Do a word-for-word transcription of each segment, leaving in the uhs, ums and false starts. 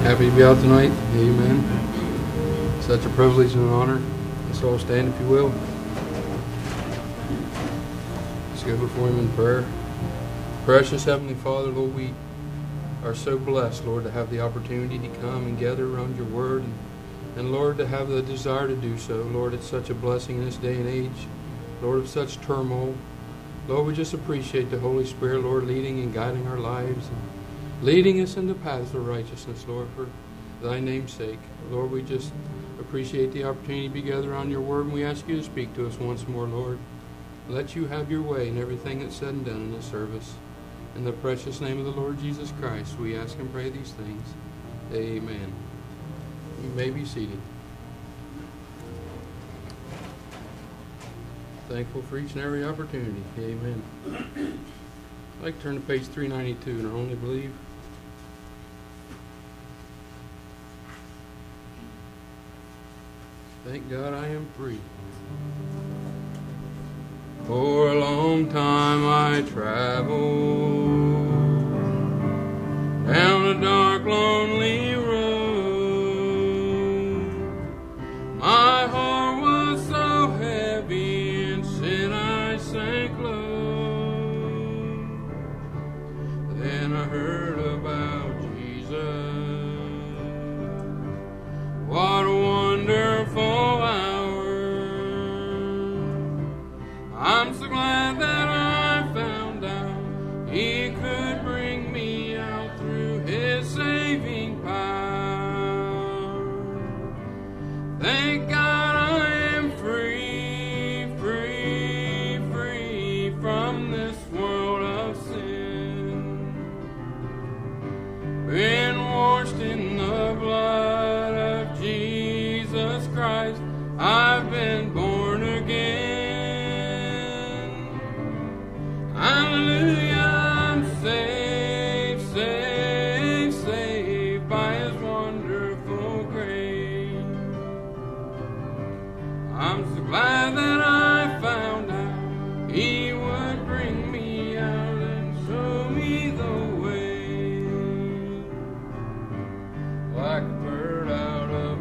Happy to be out tonight. Amen. Such a privilege and an honor. Let's all stand if you will. Let's go before Him in prayer. Precious Heavenly Father, Lord, we are so blessed, Lord, to have the opportunity to come and gather around your word. And, and Lord, to have the desire to do so. Lord, it's such a blessing in this day and age. Lord, of such turmoil. Lord, we just appreciate the Holy Spirit, Lord, leading and guiding our lives. And leading us in the paths of righteousness, Lord, for thy name's sake. Lord, we just appreciate the opportunity to be together on your word, and we ask you to speak to us once more, Lord. Let you have your way in everything that's said and done in this service. In the precious name of the Lord Jesus Christ, we ask and pray these things. Amen. You may be seated. Thankful for each and every opportunity. Amen. I'd like to turn to page three ninety-two, and I only believe. Thank God I am free. For a long time I traveled down a dark, lonely road. My heart was so heavy, in sin I sank low. Then I heard about Jesus. What a wonderful hour. I'm so glad that I found out He could bring me out through His saving power. Thank God I am free, free, free from this world of sin. Been washed in the blood of Jesus Christ. I've been born again. Hallelujah, I'm saved, saved, saved by His wonderful grace. I'm so glad that I found out He would bring me out and show me the way. Like a bird out of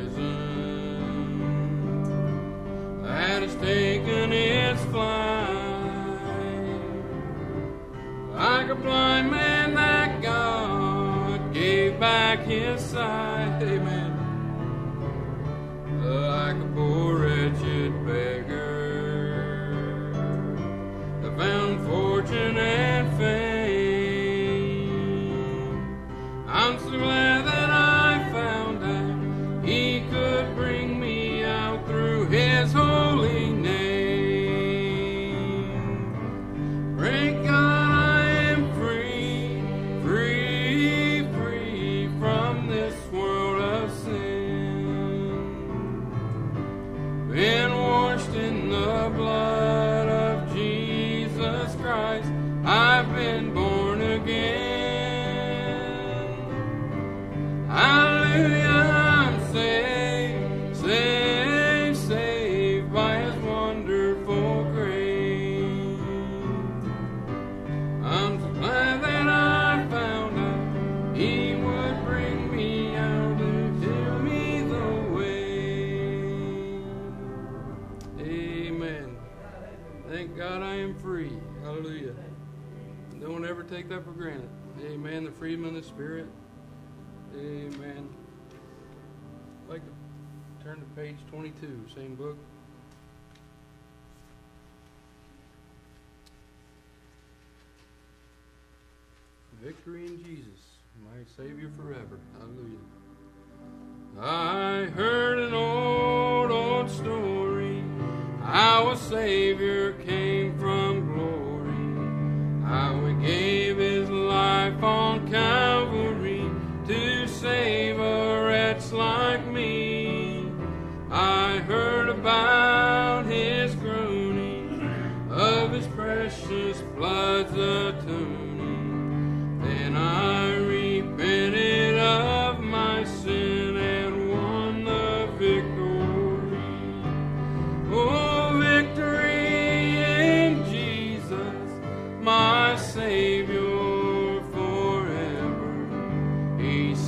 prison that has taken its flight, like a blind man that God gave back his sight. Amen. Like a poor wretched beggar that found fortune and fame. I'm so glad that I found out He could bring me out through His holy name. Thank God I am free, free, free from this world of sin. Been washed in the blood of Jesus Christ. I've been born again. Hallelujah, I'm saved, saved, saved by His wonderful grace. I'm so glad that I found out He would bring me out and tell me the way. Amen. Thank God I am free. Hallelujah. Don't ever take that for granted. Amen. The freedom of the Spirit. Amen. I'd like to turn to page twenty-two, same book. Victory in Jesus, my Savior forever. Hallelujah. I heard an old, old story, how a Savior came from glory, how He gave His life on Calvary to save a wretch like me. I heard about His groaning, of His precious blood's atoning. Then I repented of my sin and won the victory. Oh, victory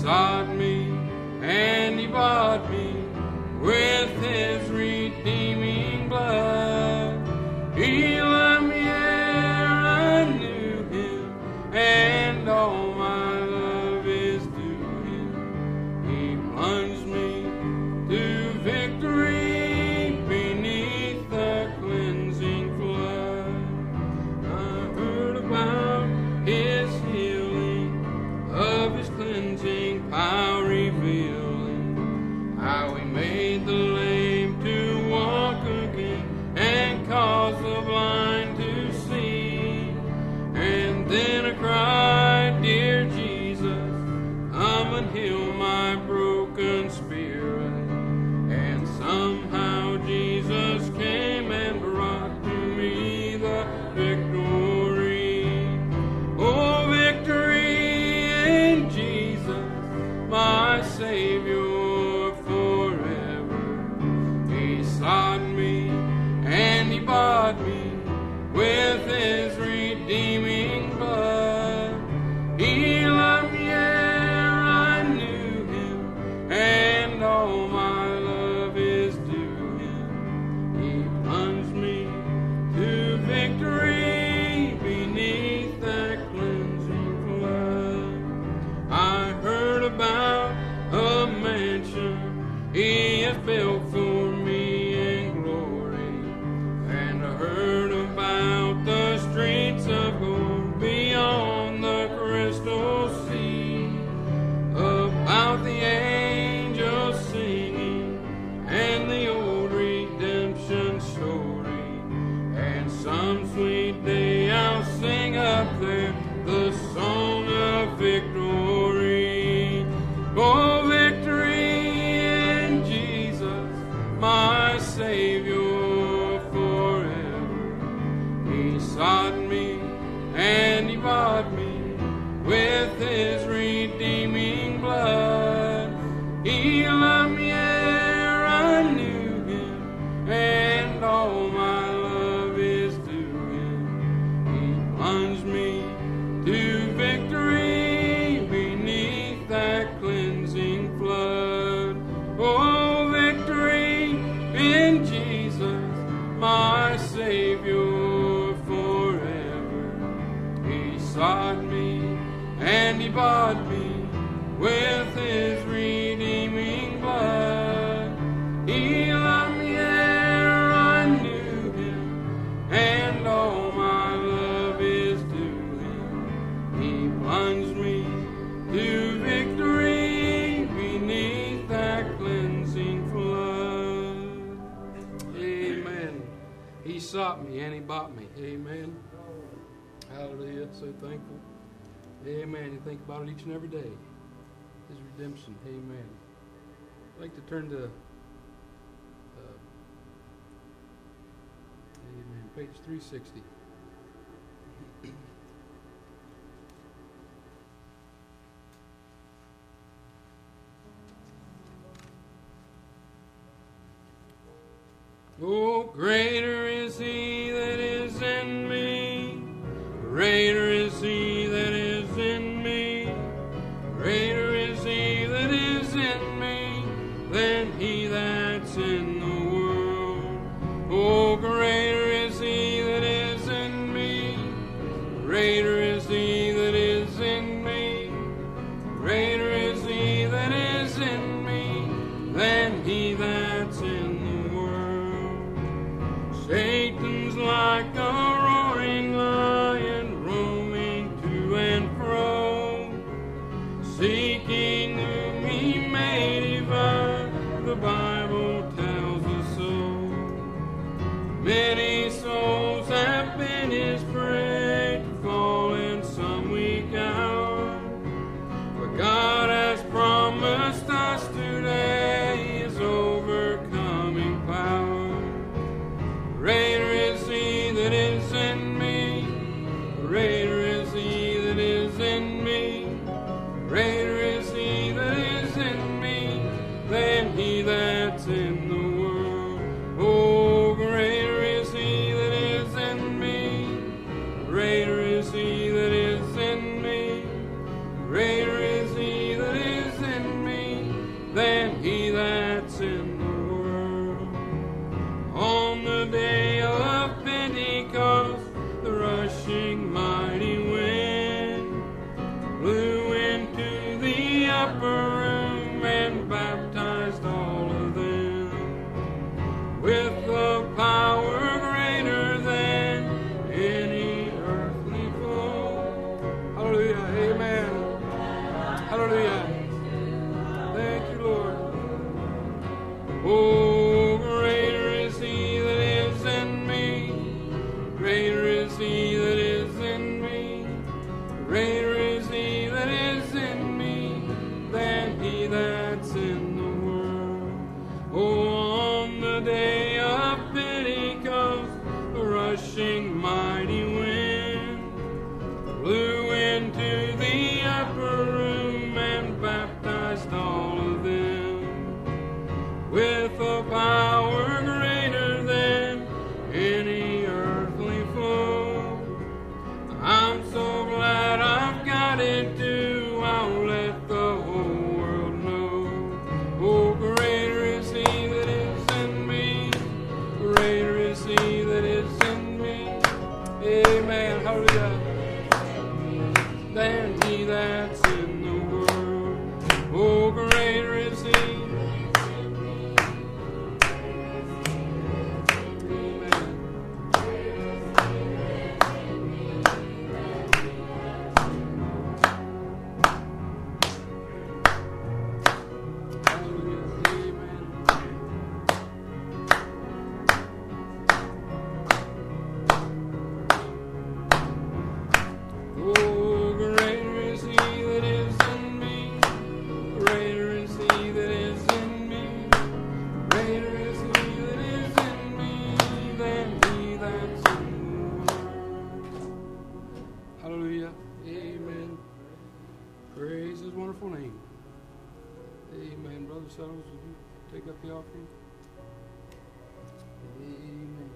sought me and he bought me with his redeeming blood. He loved me ere I knew him, and all my love is due him. He plunged me to victory beneath the cleansing flood. I heard about his healing, of his cleansing power revealing, how he made the lame to walk again and caused the blind to see. And then I cried, dear Jesus, come and heal my broken spirit. And somehow Jesus came and brought to me the victory. Oh, victory in Jesus, my Savior forever. He sought me and he bought me with his redeeming blood. He loved me ere I knew him, and all my love is due him. He plunged me to victory beneath that cleansing flood. I heard about a mansion he has built for me in glory, and I heard about the streets of gold beyond the crystal sea, about the angels singing and the old redemption story. And some sweet day I'll sing up there the song of victory. Oh, victory in Jesus, my Savior forever. He sought me and he bought me with his redeeming blood. He loved me ere I knew him, and all my love is due him. He plunged me to victory beneath that cleansing flood. Oh, victory in Jesus, my Savior forever. He sought me and he bought me with his redeeming blood. He loved me ere I knew him, and all my love is due him. He plunged me to victory beneath that cleansing flood. Amen. He sought me and he bought me. Amen. Hallelujah. So thankful. Amen. You think about it each and every day. His redemption. Amen. I'd like to turn to uh, amen, page three sixty. Oh, greater is he that is in me. Greater is he that is in me. Greater is he that is in me than he that's in the world. Oh, greater is he that is in me. Greater is he that is in me. Greater is he that is in me than he that's in the world. Satan's like a roaring lion, roaming to and fro, seeking whom he may devour. The Bible tells us so. Many souls have been his prey to fall in some weak hour, but God has promised us today his overcoming power. Greater is he that is in me. Greater is he that is in me. Greater is he upper room and baptized all of them with the power greater than any earthly foe. Hallelujah. Amen. Hallelujah. Thank you, Lord. Oh, greater is He that is in me. Greater is He that is in me. Greater is He that is in me than he that's in the world. Oh, on the day of Pentecost, a rushing mighty wind blew into the upper room and baptized all of them with a power greater than any earthly foe. I'm so glad I've got it too. I'll let the whole world know. Oh, greater is He that is in me. Greater is He that is in me. Amen. Hallelujah. Than he that's in the world. Oh, greater is He. Settles, would you take up the offering? Amen.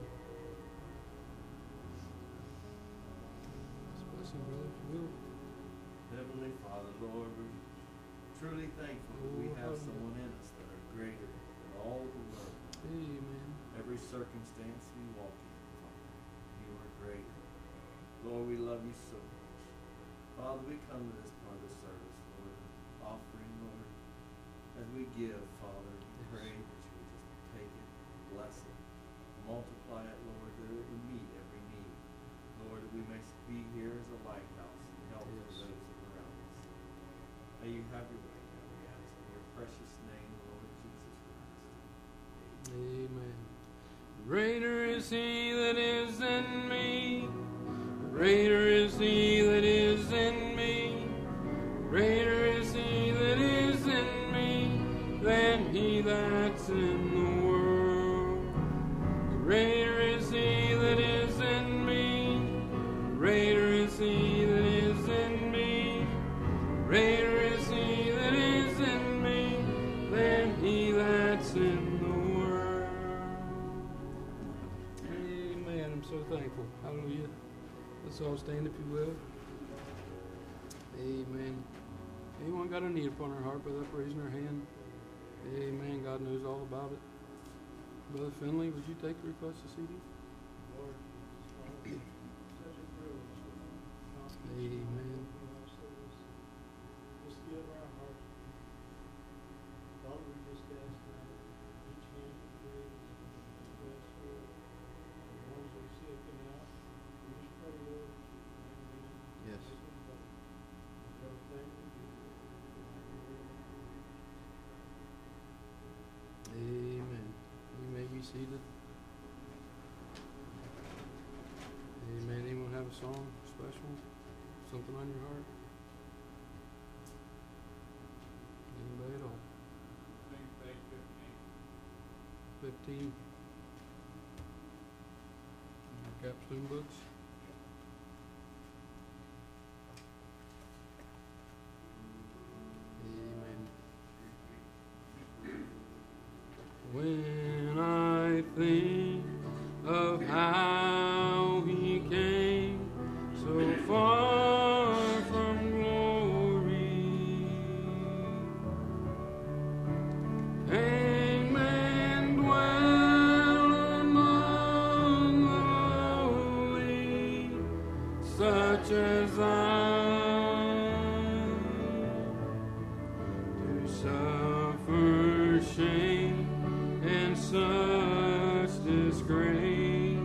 Let's bless Him, brother, if you will. Heavenly Father, Lord, we're truly thankful that we have someone in us that are greater than all the world. Amen. Every circumstance we walk in, Father, you are greater. Lord, we love you so much. Father, we come to this part of the service, Lord, offering, Lord. As we give, Father, we pray that you would just take it, bless it, multiply it, Lord, that it would meet every need. Lord, that we may be here as a lighthouse and help yes. for those that are around us. May you have your way now, we ask in your precious name, Lord Jesus Christ. Amen. Greater is He that is in me. Greater is He that is in me. Greater is He that is in me than he that's in the world. Greater is He that is in me. Greater is He that is in me. Greater is He that is in me than he that's in the world. Amen. I'm so thankful. Hallelujah. Let's all stand if you will. Amen. Anyone got a need upon our heart without raising their hand? Amen. God knows all about it. Brother Finley, would you take the request to C D? Lord, such a privilege. Amen. Just give our hearts. Father, we just ask now each hand to pray, bless Lord. The ones that are sick and out, we just pray, Lord. Amen. Yes. Amen. You may be seated. Amen. Anyone have a song special? Something on your heart? Anybody at all? Fifteen. Your capstone books. When I think of how He came so far from glory, came and dwelt among the lowly, suffer shame and such disgrace.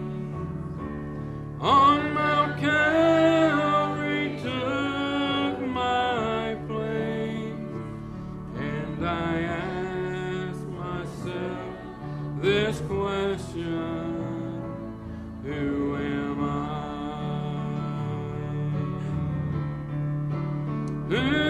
On Mount Calvary took my place, and I asked myself this question: who am I? Who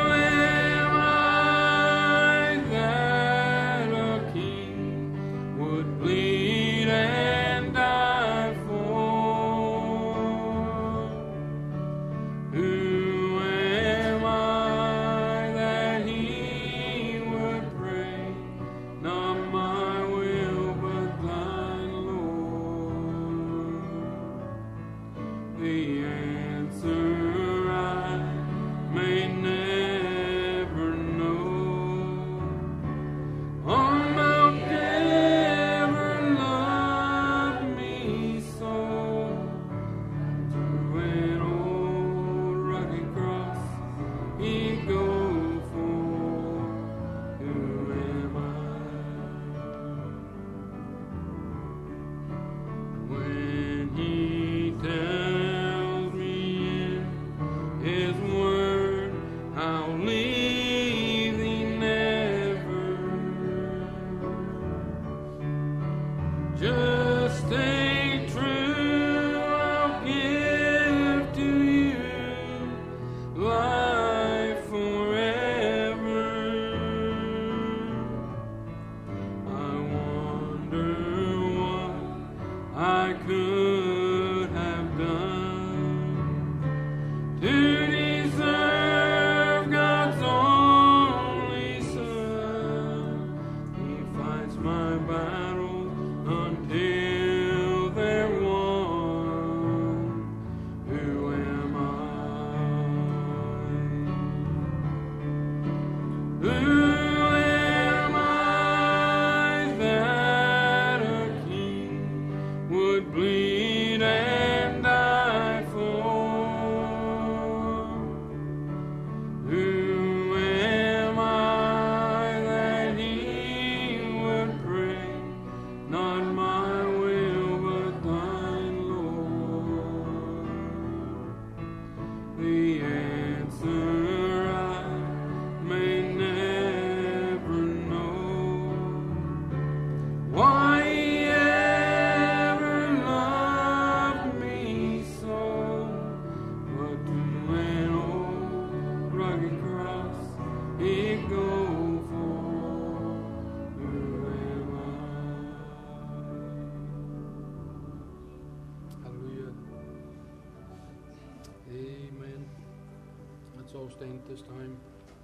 all stand at this time.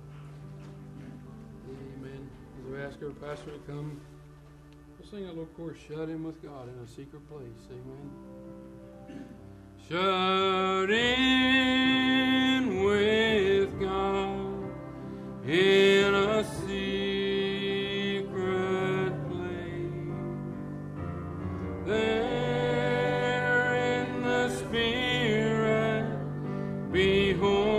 Amen. As we ask our pastor to come, we'll sing a little chorus, Shut In With God in a Secret Place. Amen. Shut in with God in a secret place. There in the Spirit, behold.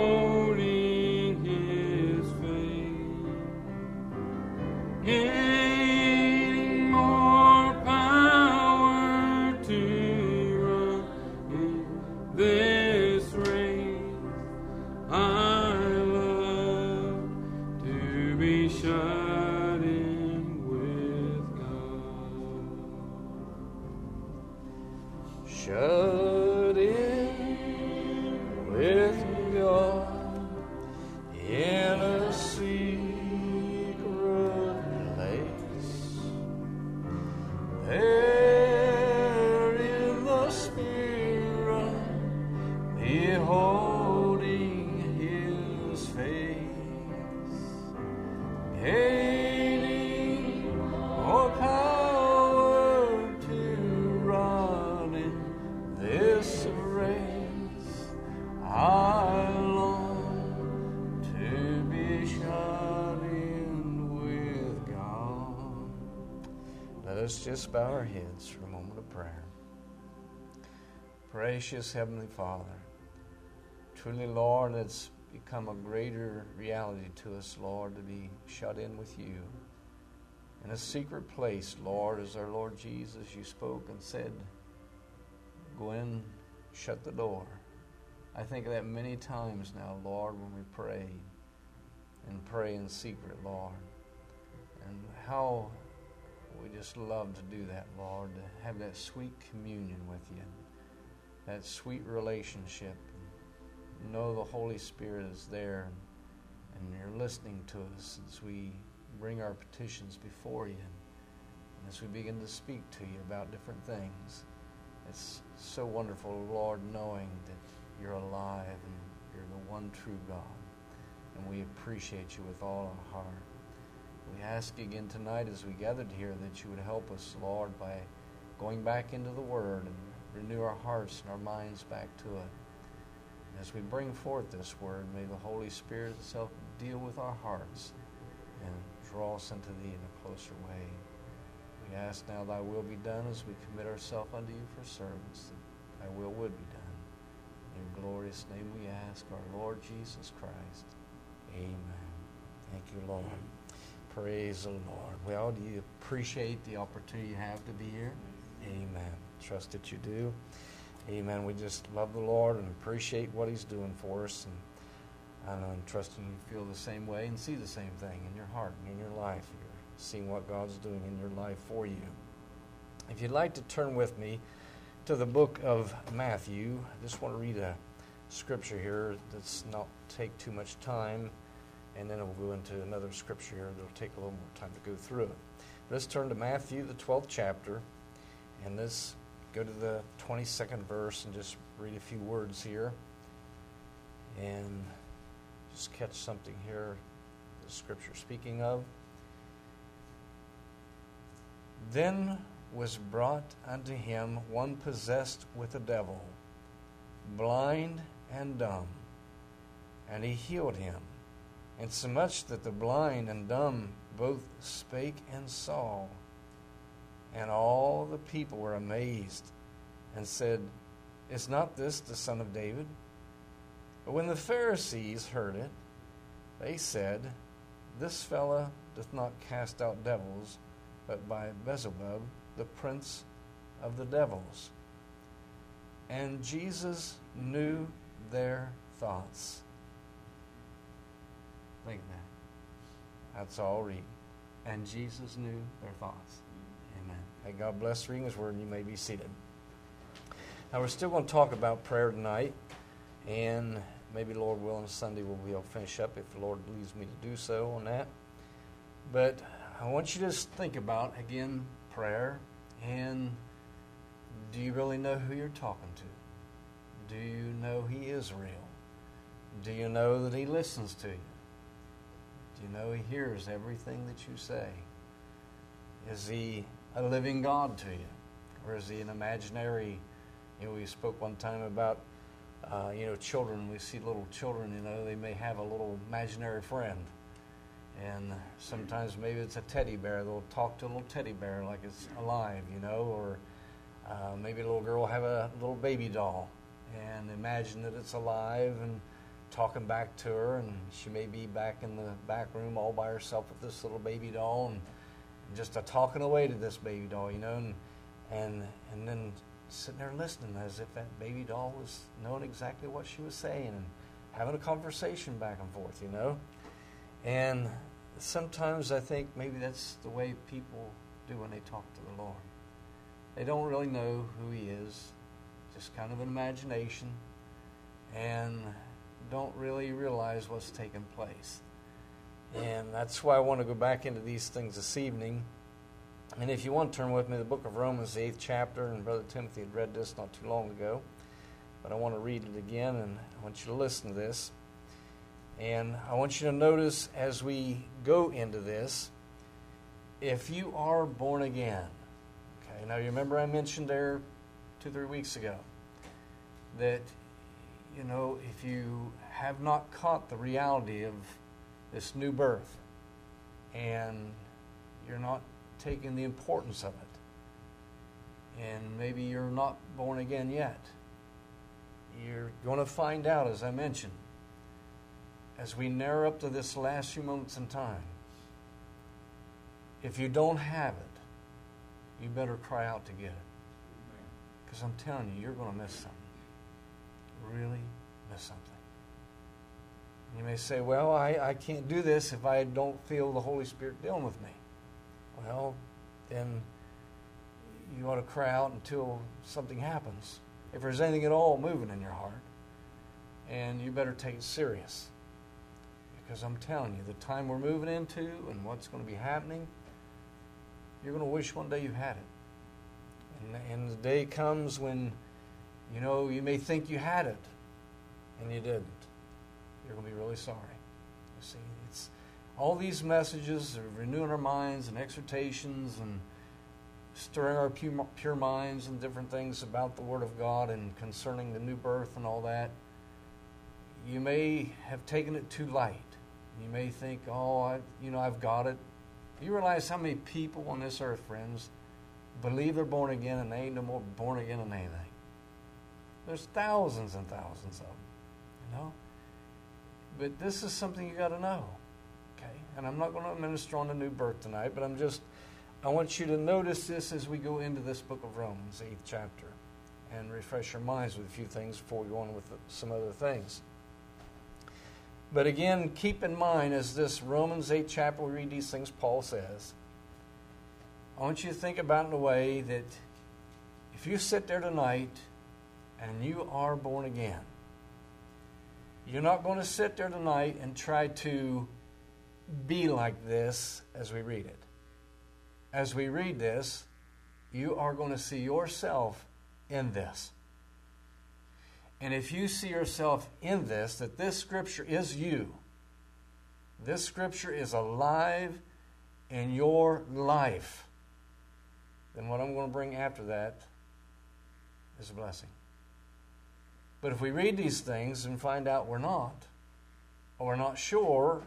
Gaining more power to run in this race. I love to be shut in with God. Shut in with God in a sea. There in the Spirit, beholding His face, gaining more power to run in this race. I long to be shut in with God. Let us just bow our heads for a moment of prayer. Gracious Heavenly Father, truly, Lord, it's become a greater reality to us, Lord, to be shut in with you. In a secret place, Lord, as our Lord Jesus, you spoke and said, go in, shut the door. I think of that many times now, Lord, when we pray and pray in secret, Lord. And how we just love to do that, Lord, to have that sweet communion with you, that sweet relationship. Know the Holy Spirit is there, and you're listening to us as we bring our petitions before you, and as we begin to speak to you about different things. It's so wonderful, Lord, knowing that you're alive and you're the one true God, and we appreciate you with all our heart. We ask again tonight as we gathered here that you would help us, Lord, by going back into the Word and renew our hearts and our minds back to it. And as we bring forth this Word, may the Holy Spirit itself deal with our hearts and draw us into thee in a closer way. We ask now thy will be done as we commit ourselves unto you for service, that thy will would be done. In your glorious name we ask, our Lord Jesus Christ. Amen. Thank you, Lord. Praise the Lord. Well, do you appreciate the opportunity you have to be here? Amen. Trust that you do. Amen. We just love the Lord and appreciate what he's doing for us. And I know I'm trusting you feel the same way and see the same thing in your heart and in your life. You're seeing what God's doing in your life for you. If you'd like to turn with me to the book of Matthew, I just want to read a scripture here that's not take too much time, and then we'll go into another scripture here that'll take a little more time to go through it. Let's turn to Matthew, the twelfth chapter, and let's go to the twenty-second verse and just read a few words here and just catch something here the scripture speaking of. Then was brought unto him one possessed with a devil, blind and dumb, and he healed him, insomuch that the blind and dumb both spake and saw. And all the people were amazed, and said, Is not this the Son of David? But when the Pharisees heard it, they said, This fellow doth not cast out devils, but by Beelzebub, the prince of the devils. And Jesus knew their thoughts. Think that. That's all read. And Jesus knew their thoughts. Amen. May God bless the reading of his word, and you may be seated. Now, we're still going to talk about prayer tonight, and maybe, Lord willing, Sunday we'll be able to finish up if the Lord leads me to do so on that. But I want you to just think about, again, prayer, and do you really know who you're talking to? Do you know he is real? Do you know that he listens to you? Do you know he hears everything that you say? Is he a living God to you? Or is he an imaginary? You know, we spoke one time about, uh, you know, children. We see little children, you know, they may have a little imaginary friend. And sometimes maybe it's a teddy bear. They'll talk to a little teddy bear like it's alive, you know. Or uh, maybe a little girl will have a little baby doll and imagine that it's alive and talking back to her. And she may be back in the back room all by herself with this little baby doll and just a talking away to this baby doll, you know. And, and, and then sitting there listening as if that baby doll was knowing exactly what she was saying and having a conversation back and forth, you know. And sometimes I think maybe that's the way people do when they talk to the Lord. They don't really know who he is, just kind of an imagination, and don't really realize what's taking place. And that's why I want to go back into these things this evening. And if you want to turn with me to the book of Romans, the eighth chapter, and Brother Timothy had read this not too long ago, but I want to read it again, and I want you to listen to this. And I want you to notice as we go into this, if you are born again, okay, now you remember I mentioned there two, three weeks ago that, you know, if you have not caught the reality of this new birth and you're not taking the importance of it, and maybe you're not born again yet, you're going to find out, as I mentioned, as we narrow up to this last few moments in time, if you don't have it, you better cry out to get it. Because I'm telling you, you're going to miss something. Really miss something. You may say, well, I, I can't do this if I don't feel the Holy Spirit dealing with me. Well, then you ought to cry out until something happens. If there's anything at all moving in your heart. And you better take it serious. Because I'm telling you, the time we're moving into and what's going to be happening, you're going to wish one day you had it. And, and the day comes when, you know, you may think you had it, and you didn't. You're going to be really sorry. You see, it's all these messages of renewing our minds and exhortations and stirring our pure, pure minds and different things about the Word of God and concerning the new birth and all that. You may have taken it too light. You may think, oh, I, you know, I've got it. You realize how many people on this earth, friends, believe they're born again and they ain't no more born again than anything. There's thousands and thousands of them, you know. But this is something you got to know, okay? And I'm not going to minister on the new birth tonight, but I'm just, I want you to notice this as we go into this book of Romans, eighth chapter, and refresh your minds with a few things before we go on with some other things. But again, keep in mind, as this Romans eighth chapter, we read these things Paul says, I want you to think about it in a way that if you sit there tonight and you are born again, you're not going to sit there tonight and try to be like this as we read it. As we read this, you are going to see yourself in this. And if you see yourself in this, that this Scripture is you, this Scripture is alive in your life, then what I'm going to bring after that is a blessing. But if we read these things and find out we're not, or we're not sure,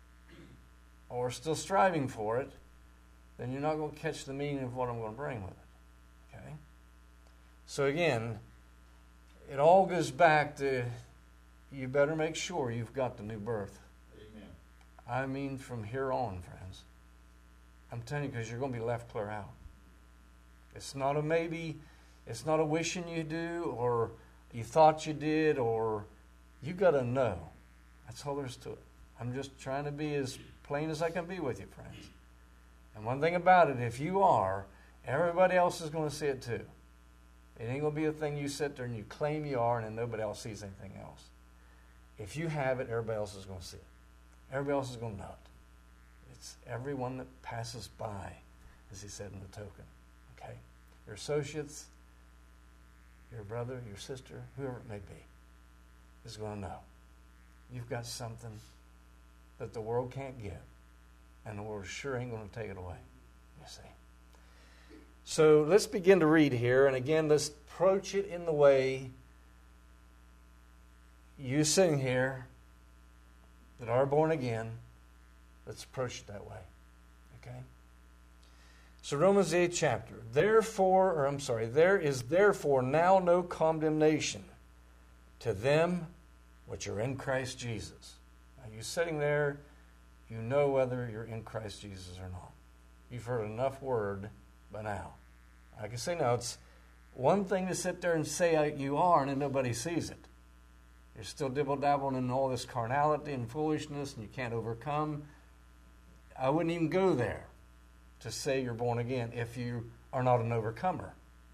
or we're still striving for it, then you're not going to catch the meaning of what I'm going to bring with it. Okay? So again, it all goes back to you better make sure you've got the new birth. Amen. I mean from here on, friends. I'm telling you, because you're going to be left clear out. It's not a maybe, it's not a wishing you do, or you thought you did, or you got to know. That's all there is to it. I'm just trying to be as plain as I can be with you, friends. And one thing about it, if you are, everybody else is going to see it too. It ain't going to be a thing you sit there and you claim you are and then nobody else sees anything else. If you have it, everybody else is going to see it. Everybody else is going to know it. It's everyone that passes by, as he said in the token. Okay? Your associates, your brother, your sister, whoever it may be, is going to know. You've got something that the world can't give, and the world sure ain't going to take it away. You see? So let's begin to read here, and again, let's approach it in the way you sitting here that are born again. Let's approach it that way. Okay? So Romans eighth chapter. Therefore, or I'm sorry, there is therefore now no condemnation to them which are in Christ Jesus. Now you sitting there, you know whether you're in Christ Jesus or not. You've heard enough word by now. I can say now, it's one thing to sit there and say you are and then nobody sees it. You're still dibble-dabbling in all this carnality and foolishness and you can't overcome. I wouldn't even go there to say you're born again if you are not an overcomer.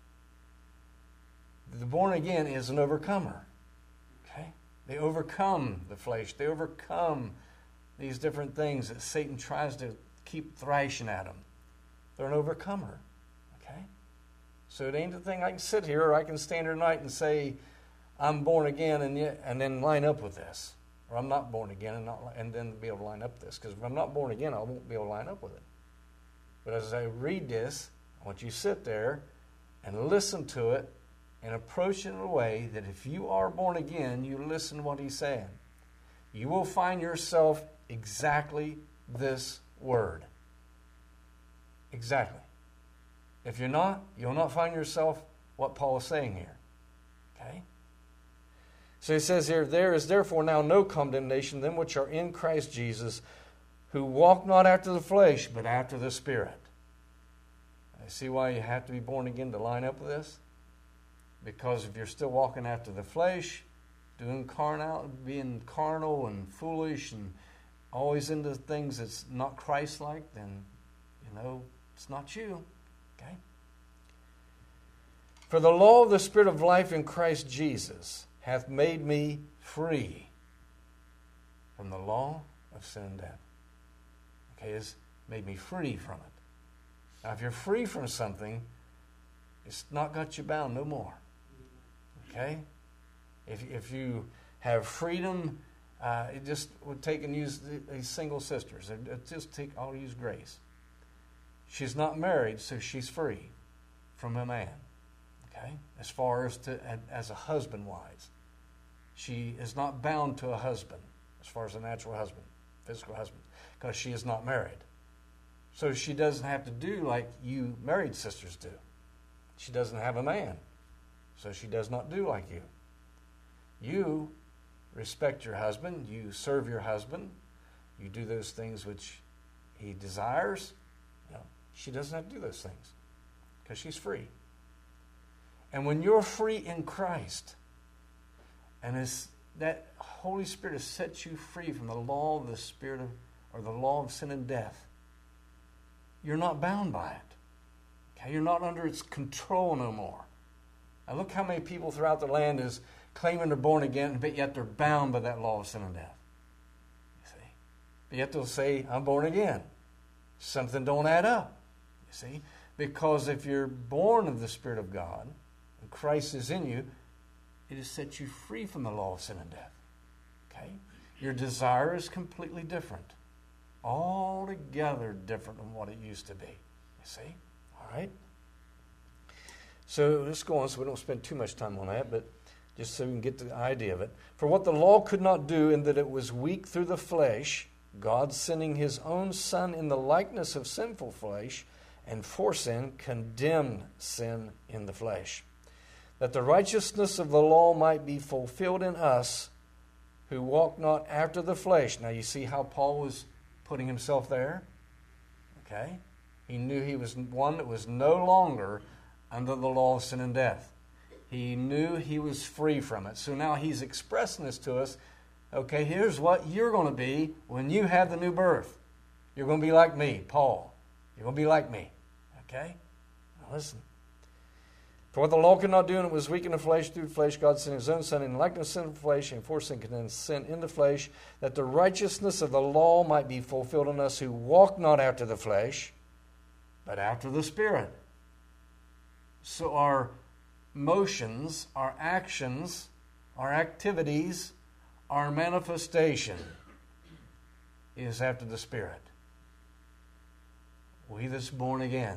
The born again is an overcomer. Okay? They overcome the flesh. They overcome these different things that Satan tries to keep thrashing at them. They're an overcomer. Okay? So it ain't the thing I can sit here or I can stand here tonight and say, I'm born again and yet, and then line up with this. Or I'm not born again and, not, and then be able to line up with this. Because if I'm not born again, I won't be able to line up with it. But as I read this, I want you to sit there and listen to it and approach it in a way that if you are born again, you listen to what he's saying. You will find yourself exactly this word. Exactly. If you're not, you'll not find yourself what Paul is saying here. Okay? So he says here, there is therefore now no condemnation, them which are in Christ Jesus, who walk not after the flesh, but after the Spirit. I see why you have to be born again to line up with this. Because if you're still walking after the flesh, doing carnal, being carnal and foolish and always into things that's not Christ-like, then, you know, it's not you. Okay? For the law of the Spirit of life in Christ Jesus hath made me free from the law of sin and death. Okay, it's made me free from it. Now, if you're free from something, it's not got you bound no more. Okay? If, if you have freedom, uh, it just would take and use these single sisters. It just take, I'll use Grace. She's not married, so she's free from a man. Okay? As far as to as a husband-wise. She is not bound to a husband, as far as a natural husband, physical husband, because she is not married. So she doesn't have to do like you married sisters do. She doesn't have a man, so she does not do like you. You respect your husband, you serve your husband, you do those things which he desires. You know, she doesn't have to do those things because she's free. And when you're free in Christ, and as that Holy Spirit has set you free from the law of the Spirit of, or the law of sin and death, you're not bound by it. Okay? You're not under its control no more. Now look how many people throughout the land is claiming they're born again, but yet they're bound by that law of sin and death. You see? But yet they'll say, I'm born again. Something don't add up. You see? Because if you're born of the Spirit of God, and Christ is in you, it has set you free from the law of sin and death. Okay? Your desire is completely different. Altogether different than what it used to be. You see? All right? So let's go on so we don't spend too much time on that, but just so we can get the idea of it. For what the law could not do, in that it was weak through the flesh, God sending his own Son in the likeness of sinful flesh, and for sin, condemned sin in the flesh, that the righteousness of the law might be fulfilled in us, who walk not after the flesh. Now you see how Paul was putting himself there? Okay? He knew he was one that was no longer under the law of sin and death. He knew he was free from it. So now he's expressing this to us. Okay, here's what you're going to be when you have the new birth. You're going to be like me, Paul. You're going to be like me. Okay? Now listen. For what the law could not do, and it was weak in the flesh, through the flesh, God sent his own Son in the likeness of sin flesh, and for sin condemned sin in the flesh, that the righteousness of the law might be fulfilled in us who walk not after the flesh, but after the Spirit. So our motions, our actions, our activities, our manifestation is after the Spirit. We that's born again.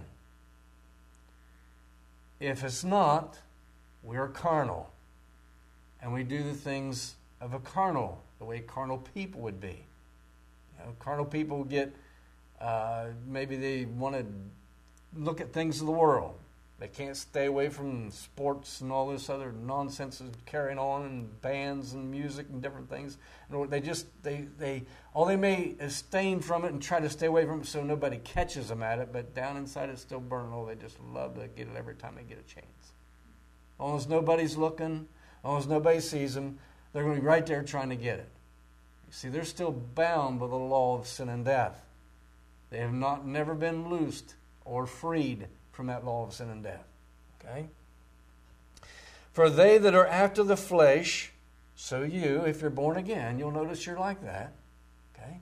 If it's not, we are carnal. And we do the things of a carnal, the way carnal people would be. You know, carnal people get, uh, maybe they want to look at things of the world. They can't stay away from sports and all this other nonsense is carrying on, and bands and music and different things. And they just, they, they, all they may abstain from it and try to stay away from it so nobody catches them at it, but down inside it's still burning. Oh, they just love to get it every time they get a chance. As long as nobody's looking, as long as nobody sees them, they're going to be right there trying to get it. You see, they're still bound by the law of sin and death. They have not never been loosed or freed from that law of sin and death. Okay? For they that are after the flesh, so you, if you're born again, you'll notice you're like that. Okay?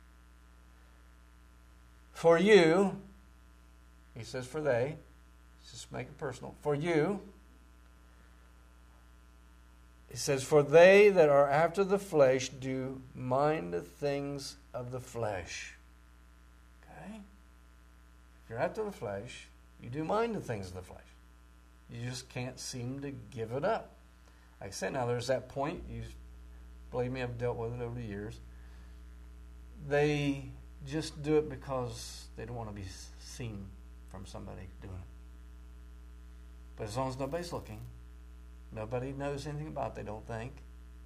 For you, he says for they, just make it personal. For you, he says, for they that are after the flesh do mind the things of the flesh. Okay? If you're after the flesh, you do mind the things of the flesh. You just can't seem to give it up. Like I said, now there's that point. You believe me, I've dealt with it over the years. They just do it because they don't want to be seen from somebody doing it. But as long as nobody's looking, nobody knows anything about it, they don't think,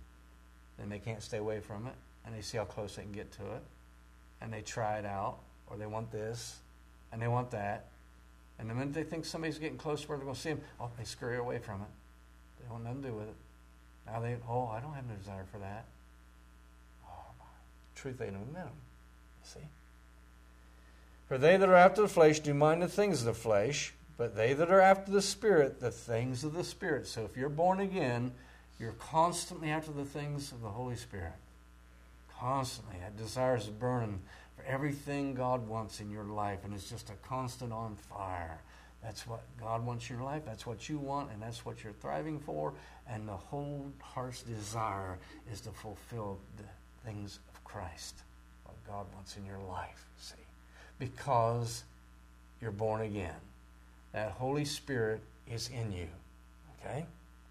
then they can't stay away from it, and they see how close they can get to it, and they try it out, or they want this, and they want that, and the minute they think somebody's getting close to where they're going to see them, oh, they scurry away from it. They don't have nothing to do with it. Now they, oh, I don't have no desire for that. Oh, my. Truth ain't no minimum, you see. For they that are after the flesh do mind the things of the flesh, but they that are after the Spirit, the things of the Spirit. So if you're born again, you're constantly after the things of the Holy Spirit. Constantly. That desire is burning for everything God wants in your life, and it's just a constant on fire. That's what God wants in your life. That's what you want, and that's what you're thriving for. And the whole heart's desire is to fulfill the things of Christ, what God wants in your life, see. Because you're born again. That Holy Spirit is in you. Okay?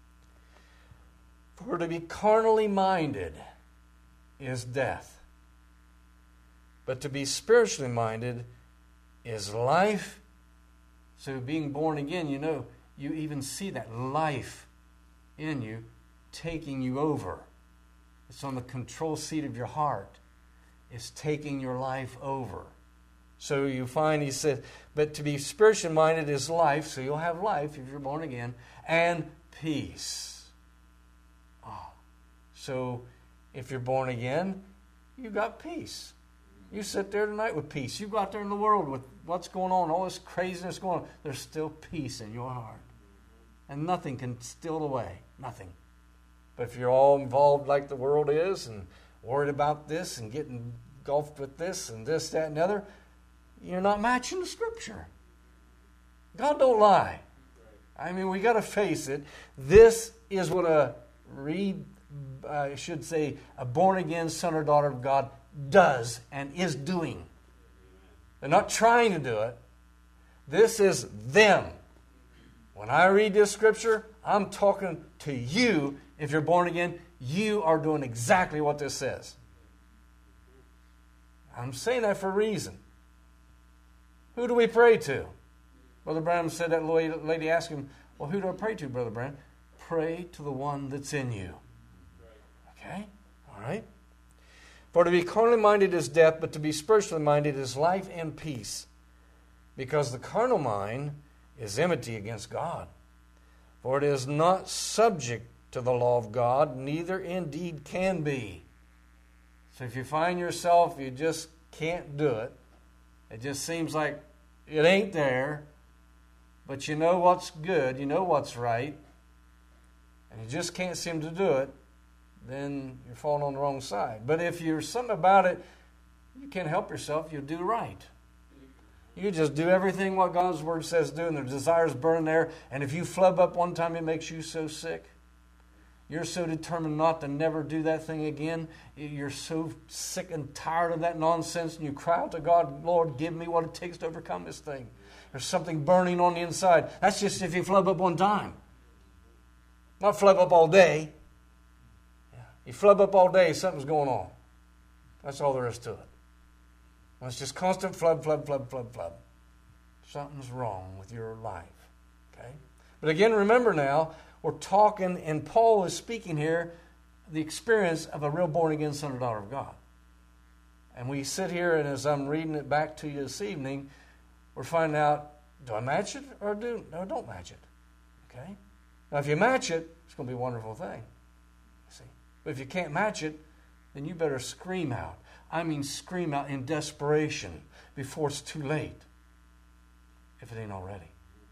For to be carnally minded is death. But to be spiritually minded is life. So being born again, you know, you even see that life in you taking you over. It's on the control seat of your heart. It's taking your life over. So you find, he said, but to be spiritually minded is life, so you'll have life if you're born again, and peace. Oh. So if you're born again, you got peace. You sit there tonight with peace. You go out there in the world with what's going on, all this craziness going on. There's still peace in your heart. And nothing can steal it away. Nothing. But if you're all involved like the world is and worried about this and getting engulfed with this and this, that, and the other, you're not matching the Scripture. God don't lie. I mean, we got to face it. This is what a read, I should say, a born-again son or daughter of God does and is doing. They're not trying to do it. This is them. When I read this Scripture, I'm talking to you. If you're born again, you are doing exactly what this says. I'm saying that for a reason. Who do we pray to? Brother Branham said that lady asked him, well, who do I pray to, Brother Branham? Pray to the one that's in you. Okay? All right? For to be carnally minded is death, but to be spiritually minded is life and peace. Because the carnal mind is enmity against God. For it is not subject to the law of God, neither indeed can be. So if you find yourself, you just can't do it, it just seems like it ain't there, but you know what's good, you know what's right, and you just can't seem to do it, then you're falling on the wrong side. But if you're something about it, you can't help yourself, you do right. You just do everything what God's Word says do, and the desires burn there, and if you flub up one time, it makes you so sick. You're so determined not to never do that thing again. You're so sick and tired of that nonsense, and you cry out to God, Lord, give me what it takes to overcome this thing. There's something burning on the inside. That's just if you flub up one time. Not flub up all day. You flub up all day, something's going on. That's all there is to it. Well, it's just constant flub, flub, flub, flub, flub. Something's wrong with your life. Okay? But again, remember now, we're talking, and Paul is speaking here, the experience of a real born-again son or daughter of God. And we sit here, and as I'm reading it back to you this evening, we're finding out, do I match it or do no, don't match it? Okay? Now, if you match it, it's going to be a wonderful thing. See? But if you can't match it, then you better scream out. I mean scream out in desperation before it's too late, if it ain't already.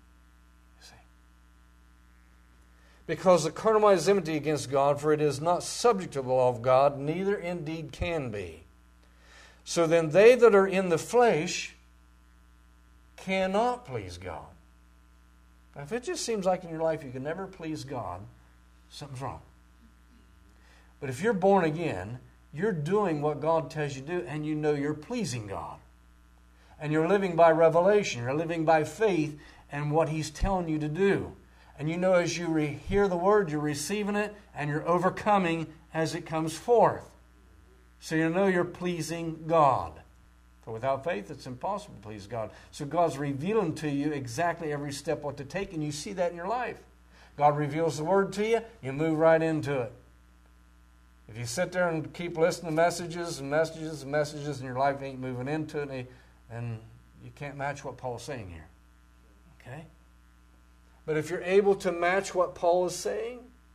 Because the carnal mind is enmity against God, for it is not subject to the law of God, neither indeed can be. So then they that are in the flesh cannot please God. Now, if it just seems like in your life you can never please God, something's wrong. But if you're born again, you're doing what God tells you to do, and you know you're pleasing God. And you're living by revelation. You're living by faith and what He's telling you to do. And you know as you re- hear the Word, you're receiving it, and you're overcoming as it comes forth. So you know you're pleasing God. For without faith, it's impossible to please God. So God's revealing to you exactly every step what to take, and you see that in your life. God reveals the Word to you, you move right into it. If you sit there and keep listening to messages and messages and messages and your life ain't moving into it, then you can't match what Paul's saying here. Okay? But if you're able to match what Paul is saying,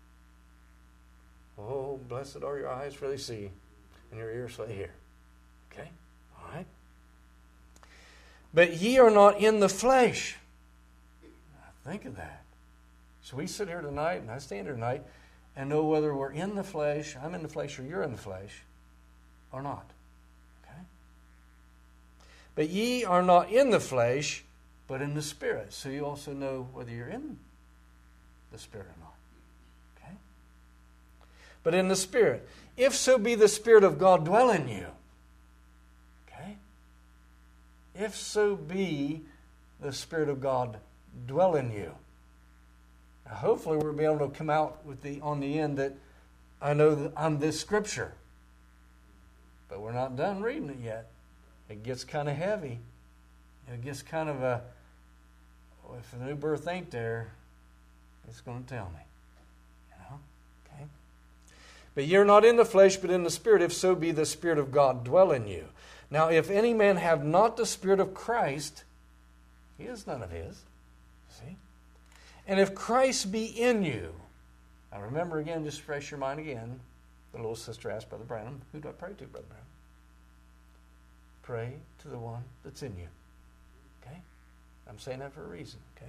oh, blessed are your eyes for they see, and your ears for they hear. Okay? All right? But ye are not in the flesh. Now, think of that. So we sit here tonight, and I stand here tonight, and know whether we're in the flesh, I'm in the flesh, or you're in the flesh, or not. Okay? But ye are not in the flesh, but in the Spirit. So you also know whether you're in the Spirit or not. Okay? But in the Spirit. If so be the Spirit of God dwell in you. Okay? If so be the Spirit of God dwell in you. Now, hopefully we'll be able to come out with the on the end that I know that I'm this Scripture. But we're not done reading it yet. It gets kind of heavy. It gets kind of a, well, if the new birth ain't there, it's going to tell me. You know? Okay? But you're not in the flesh, but in the Spirit, if so be the Spirit of God dwell in you. Now, if any man have not the Spirit of Christ, he is none of his. See? And if Christ be in you, now remember again, just refresh your mind again, the little sister asked Brother Branham, who do I pray to, Brother Branham? Pray to the one that's in you. Okay? I'm saying that for a reason. Okay?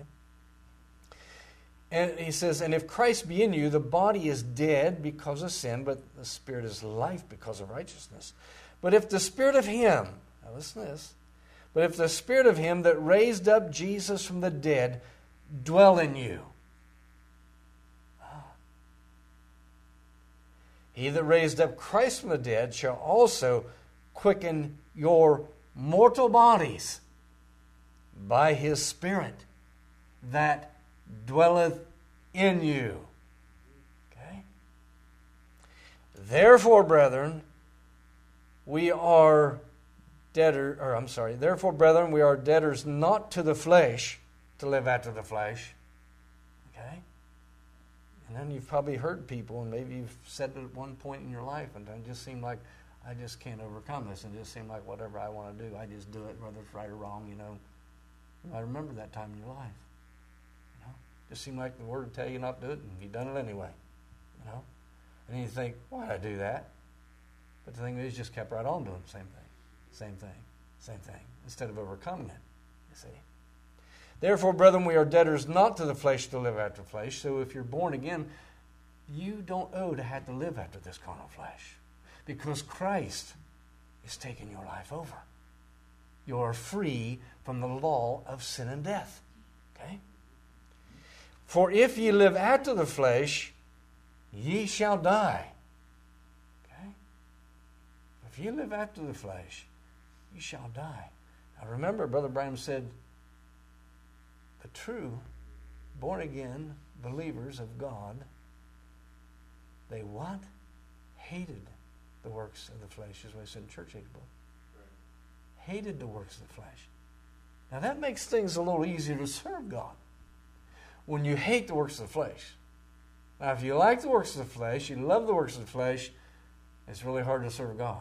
And he says, and if Christ be in you, the body is dead because of sin, but the Spirit is life because of righteousness. But if the Spirit of Him, now listen to this, but if the Spirit of Him that raised up Jesus from the dead dwell in you, He that raised up Christ from the dead shall also quicken your mortal bodies by His Spirit that dwelleth in you. Okay? Therefore, brethren, we are debtors, or I'm sorry, therefore, brethren, we are debtors not to the flesh to live after the flesh. Okay? And then you've probably heard people, and maybe you've said it at one point in your life, and it just seemed like, I just can't overcome this, and it just seemed like whatever I want to do, I just do it, whether it's right or wrong, you know. I remember that time in your life. You know? It just seemed like the Word would tell you not to do it, and you've done it anyway. You know? And then you think, why did I do that? But the thing is, you just kept right on doing the same thing. Same thing. Same thing. Instead of overcoming it. You see? Therefore, brethren, we are debtors not to the flesh to live after flesh. So if you're born again, you don't owe to have to live after this carnal flesh. Because Christ is taking your life over. You are free from the law of sin and death. Okay? For if ye live after the flesh, ye shall die. Okay? If ye live after the flesh, ye shall die. Now remember, Brother Branham said, the true born-again believers of God, they what? Hated the works of the flesh, is what I said in church age book. Right. Hated the works of the flesh. Now that makes things a little easier to serve God. When you hate the works of the flesh. Now if you like the works of the flesh, you love the works of the flesh, it's really hard to serve God.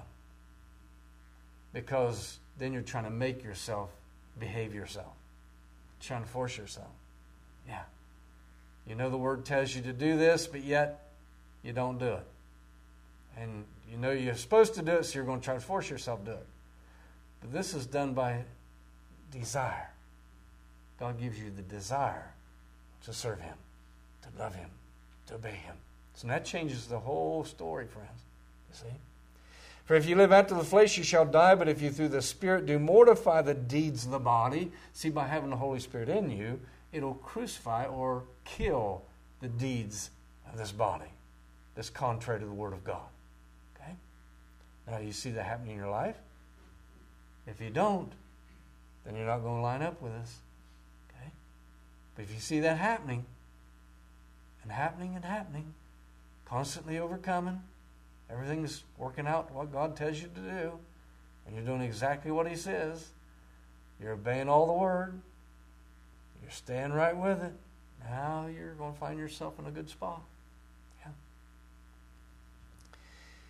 Because then you're trying to make yourself behave yourself. Trying to force yourself. Yeah. You know the Word tells you to do this, but yet you don't do it. And you know you're supposed to do it, so you're going to try to force yourself to do it. But this is done by desire. God gives you the desire to serve Him, to love Him, to obey Him. So that changes the whole story, friends. You see? For if you live after the flesh, you shall die, but if you through the Spirit do mortify the deeds of the body, see, by having the Holy Spirit in you, it'll crucify or kill the deeds of this body that's contrary to the Word of God. Okay? Now, you see that happening in your life? If you don't, then you're not going to line up with us. Okay? But if you see that happening, and happening and happening, constantly overcoming, everything's working out what God tells you to do, and you're doing exactly what He says, you're obeying all the Word, you're staying right with it, now you're going to find yourself in a good spot. Yeah.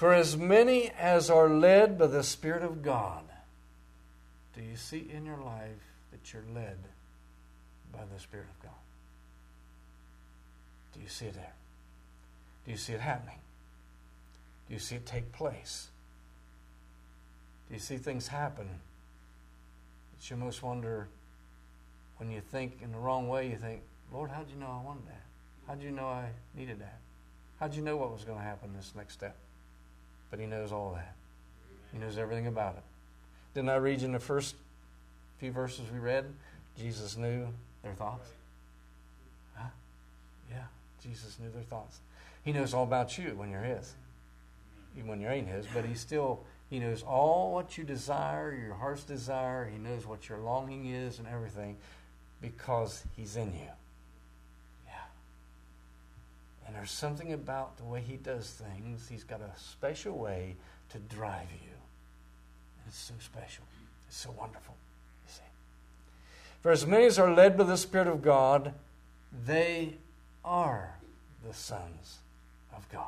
For as many as are led by the Spirit of God. Do you see in your life that you're led by the Spirit of God? Do you see it there? Do you see it happening? Do you see it take place? Do you see things happen that you almost wonder, when you think in the wrong way, you think, Lord, how'd you know I wanted that? How'd you know I needed that? How'd you know what was going to happen this next step? But He knows all that. He knows everything about it. Didn't I read you in the first few verses we read? Jesus knew their thoughts. Huh? Yeah, Jesus knew their thoughts. He knows all about you when you're His. Even when you ain't His, but He still, He knows all what you desire, your heart's desire. He knows what your longing is and everything because He's in you. Yeah. And there's something about the way He does things. He's got a special way to drive you. It's so special. It's so wonderful. You see. For as many as are led by the Spirit of God, they are the sons of God.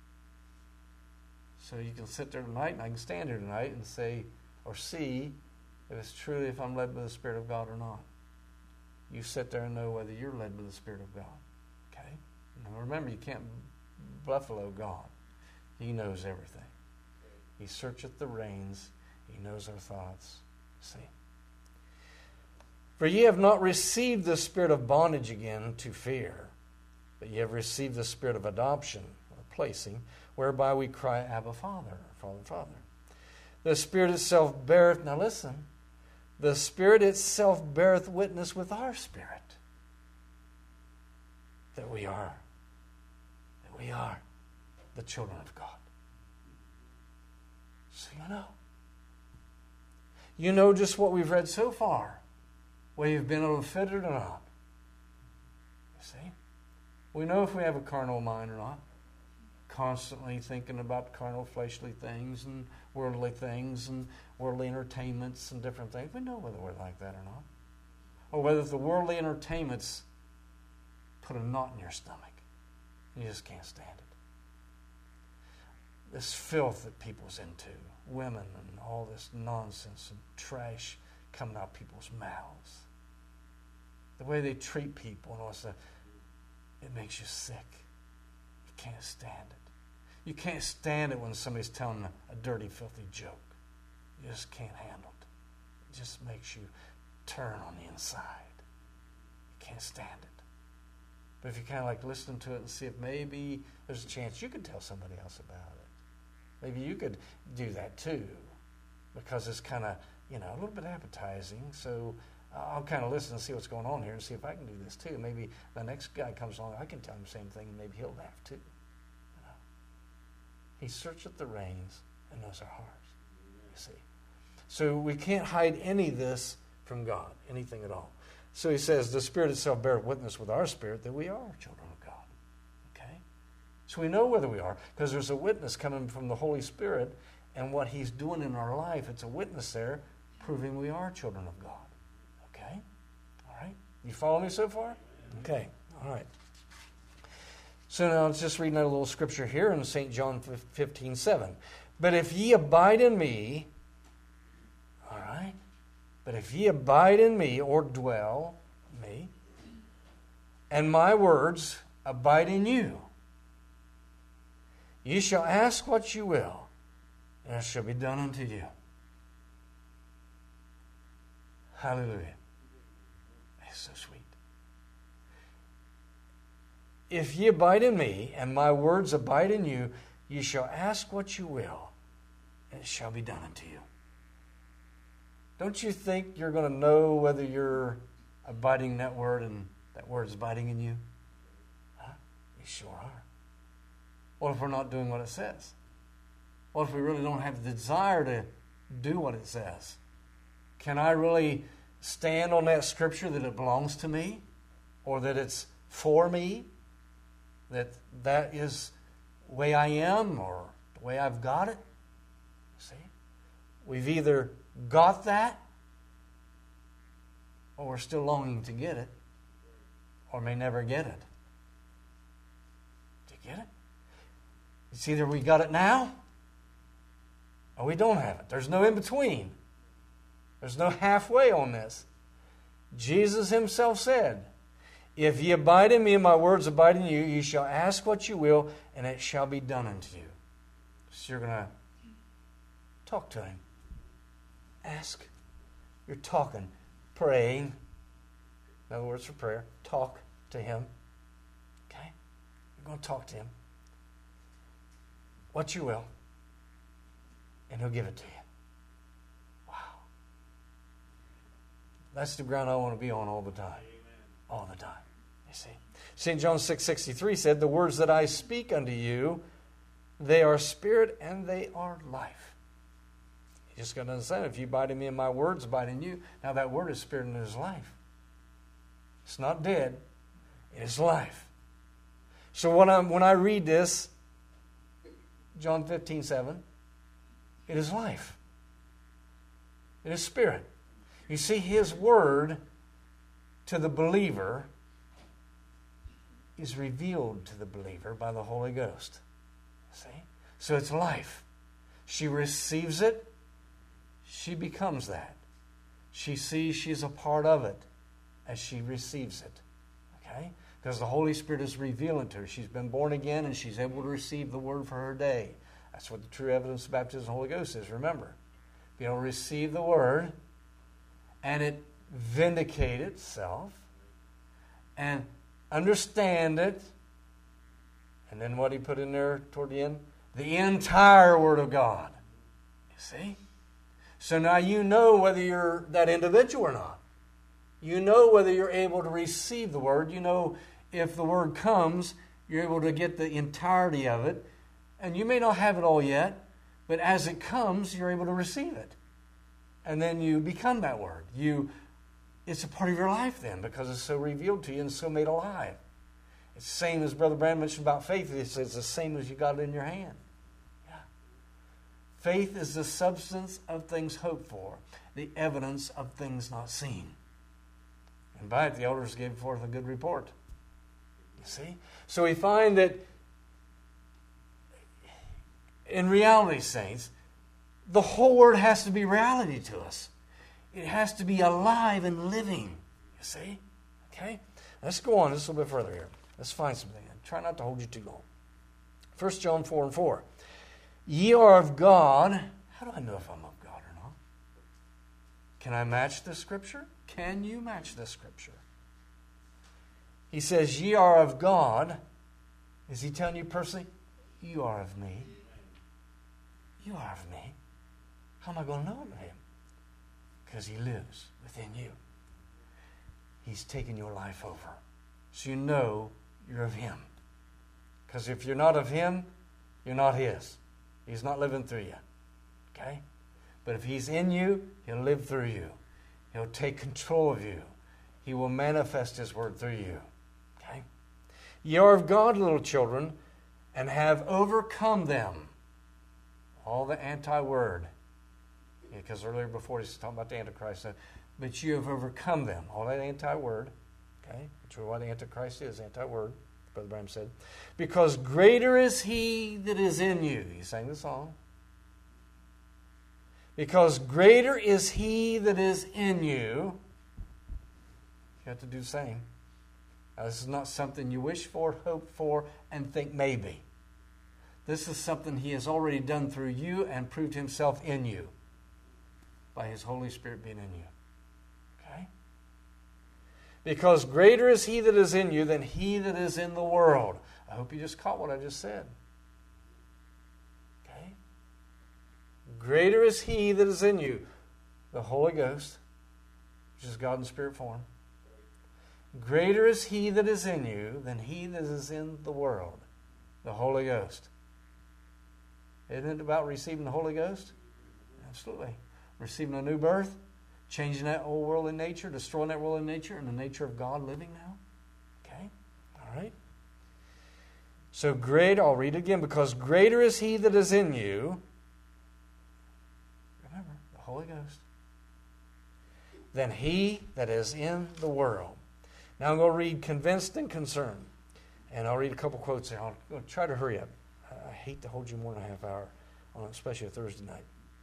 So you can sit there tonight, and I can stand here tonight and say, or see, if it's truly if I'm led by the Spirit of God or not. You sit there and know whether you're led by the Spirit of God. Okay? Now remember, you can't buffalo God. He knows everything. He searcheth the reins. He knows our thoughts. See? For ye have not received the spirit of bondage again to fear, but ye have received the spirit of adoption, or placing, whereby we cry, Abba, Father, Father, Father. The Spirit itself beareth, now listen, the Spirit itself beareth witness with our spirit that we are, that we are the children of God. So you know. You know just what we've read so far, whether you've been able to fit it or not. You see? We know if we have a carnal mind or not. Constantly thinking about carnal, fleshly things and worldly things and worldly entertainments and different things. We know whether we're like that or not. Or whether the worldly entertainments put a knot in your stomach. You just can't stand it. This filth that people's into. Women and all this nonsense and trash coming out people's mouths. The way they treat people and all that stuff. It makes you sick. You can't stand it. You can't stand it when somebody's telling a, a dirty, filthy joke. You just can't handle it. It just makes you turn on the inside. You can't stand it. But if you kind of like listen to it and see if maybe there's a chance you could tell somebody else about it. Maybe you could do that too. Because it's kind of, you know, a little bit appetizing. So I'll kind of listen and see what's going on here and see if I can do this too. Maybe the next guy comes along, I can tell him the same thing and maybe he'll laugh too. You know? He searcheth the reins and knows our hearts. You see. So we can't hide any of this from God, anything at all. So he says, the Spirit itself beareth witness with our spirit that we are children of God. Okay? So we know whether we are, because there's a witness coming from the Holy Spirit, and what He's doing in our life, it's a witness there, proving we are children of God. Okay? All right? You follow me so far? Okay. All right. So now let's just read another little scripture here in Saint John fifteen seven. But if ye abide in me, all right? But if ye abide in me, or dwell, me, and my words abide in you, ye shall ask what you will, and it shall be done unto you. Hallelujah. It's so sweet. If ye abide in me, and my words abide in you, ye shall ask what you will, and it shall be done unto you. Don't you think you're going to know whether you're abiding in that word and that word is abiding in you? Huh? You sure are. What if we're not doing what it says? What if we really don't have the desire to do what it says? Can I really stand on that scripture that it belongs to me? Or that it's for me? That that is the way I am or the way I've got it? See? We've either got that, or we're still longing to get it, or may never get it. Do you get it? It's either we got it now, or we don't have it. There's no in between. There's no halfway on this. Jesus himself said, if ye abide in me and my words abide in you, ye shall ask what you will, and it shall be done unto you. So you're going to talk to him. Ask. You're talking, praying. Another words for prayer. Talk to him. Okay? You're going to talk to him. What you will. And he'll give it to you. Wow. That's the ground I want to be on all the time. Amen. All the time. You see? Saint John six sixty-three said, the words that I speak unto you, they are spirit and they are life. You just got to understand, if you abide in me and my words abide in you, now that word is spirit and it is life. It's not dead. It is life. So when, I'm, when I read this, John fifteen seven, it is life. It is spirit. You see, his word to the believer is revealed to the believer by the Holy Ghost. See? So it's life. She receives it. She becomes that. She sees she's a part of it as she receives it. Okay? Because the Holy Spirit is revealing to her. She's been born again and she's able to receive the word for her day. That's what the true evidence of baptism of the Holy Ghost is. Remember, be able to receive the word and it vindicate itself and understand it. And then what he put in there toward the end? The entire Word of God. You see? So now you know whether you're that individual or not. You know whether you're able to receive the Word. You know if the Word comes, you're able to get the entirety of it. And you may not have it all yet, but as it comes, you're able to receive it. And then you become that Word. You, it's a part of your life then because it's so revealed to you and so made alive. It's the same as Brother Brand mentioned about faith. It's, it's the same as you got it in your hand. Yeah. Faith is the substance of things hoped for, the evidence of things not seen. And by it, the elders gave forth a good report. You see? So we find that in reality, saints, the whole Word has to be reality to us. It has to be alive and living. You see? Okay? Let's go on just a little bit further here. Let's find something. Try not to hold you too long. First John four and four. Ye are of God. How do I know if I'm of God or not? Can I match this scripture? Can you match this scripture? He says, ye are of God. Is he telling you personally? You are of me. You are of me. How am I going to know him? Because he lives within you. He's taken your life over. So you know you're of him. Because if you're not of him, you're not his. He's not living through you. Okay? But if he's in you, he'll live through you. He'll take control of you. He will manifest his word through you. Okay? Ye are of God, little children, and have overcome them. All the anti-word. Because yeah, earlier before he's talking about the Antichrist. So, but you have overcome them. All that anti-word. Okay? Which is what the Antichrist is, anti-word. Brother Branham said. Because greater is he that is in you. He sang the song. Because greater is he that is in you. You have to do the same. Now, this is not something you wish for, hope for, and think maybe. This is something he has already done through you and proved himself in you by his Holy Spirit being in you. Okay? Because greater is he that is in you than he that is in the world. I hope you just caught what I just said. Okay? Greater is he that is in you, the Holy Ghost, which is God in spirit form. Greater is he that is in you than he that is in the world, the Holy Ghost. Isn't it about receiving the Holy Ghost? Absolutely. Receiving a new birth, changing that old world in nature, destroying that world in nature, and the nature of God living now. Okay? All right? So great, I'll read it again. Because greater is he that is in you, remember, the Holy Ghost, than he that is in the world. Now I'm going to read Convinced and Concerned. And I'll read a couple quotes here. I'll, I'll try to hurry up. I hate to hold you more than a half hour, on especially a Thursday night.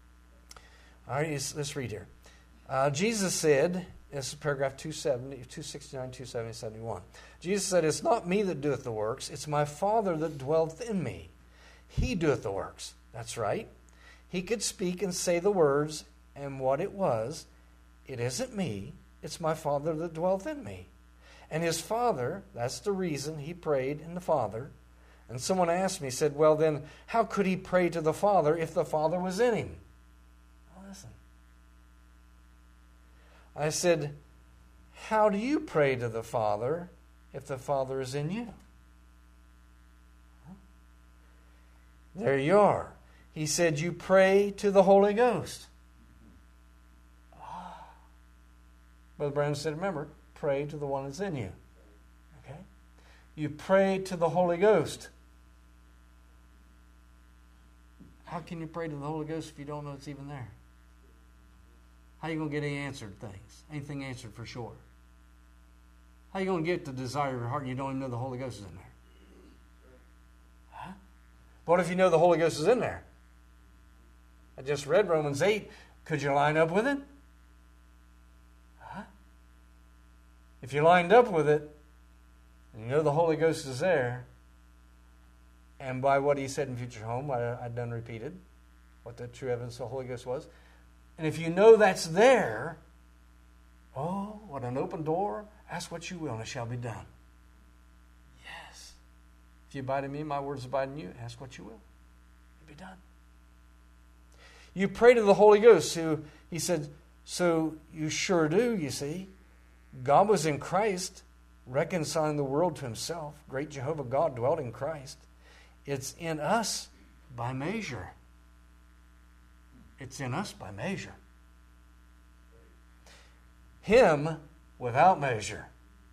All right, let's, let's read here. Uh, Jesus said, this is paragraph two seventy, two sixty-nine, two seventy, seventy-one. Jesus said, it's not me that doeth the works, it's my Father that dwelleth in me. He doeth the works. That's right. He could speak and say the words, and what it was, it isn't me, it's my Father that dwelleth in me. And his Father, that's the reason he prayed in the Father. And someone asked me, said, well then, how could he pray to the Father if the Father was in him? Well, listen. I said, how do you pray to the Father if the Father is in you? There you are. He said, you pray to the Holy Ghost. Ah. Brother Branham said, remember, pray to the one that's in you. Okay? You pray to the Holy Ghost. How can you pray to the Holy Ghost if you don't know it's even there? How are you going to get any answered things? Anything answered for sure? How are you going to get the desire of your heart and you don't even know the Holy Ghost is in there? Huh? What if you know the Holy Ghost is in there? I just read Romans eight. Could you line up with it? Huh? If you lined up with it, and you know the Holy Ghost is there, and by what he said in Future Home, I, I've done repeated, what the true evidence of the Holy Ghost was, and if you know that's there, oh, what an open door. Ask what you will, and it shall be done. Yes. If you abide in me, my words abide in you. Ask what you will. It'll be done. You pray to the Holy Ghost, who, he said, so you sure do, you see. God was in Christ, reconciling the world to himself. Great Jehovah God dwelt in Christ. It's in us by measure. It's in us by measure. Him without measure.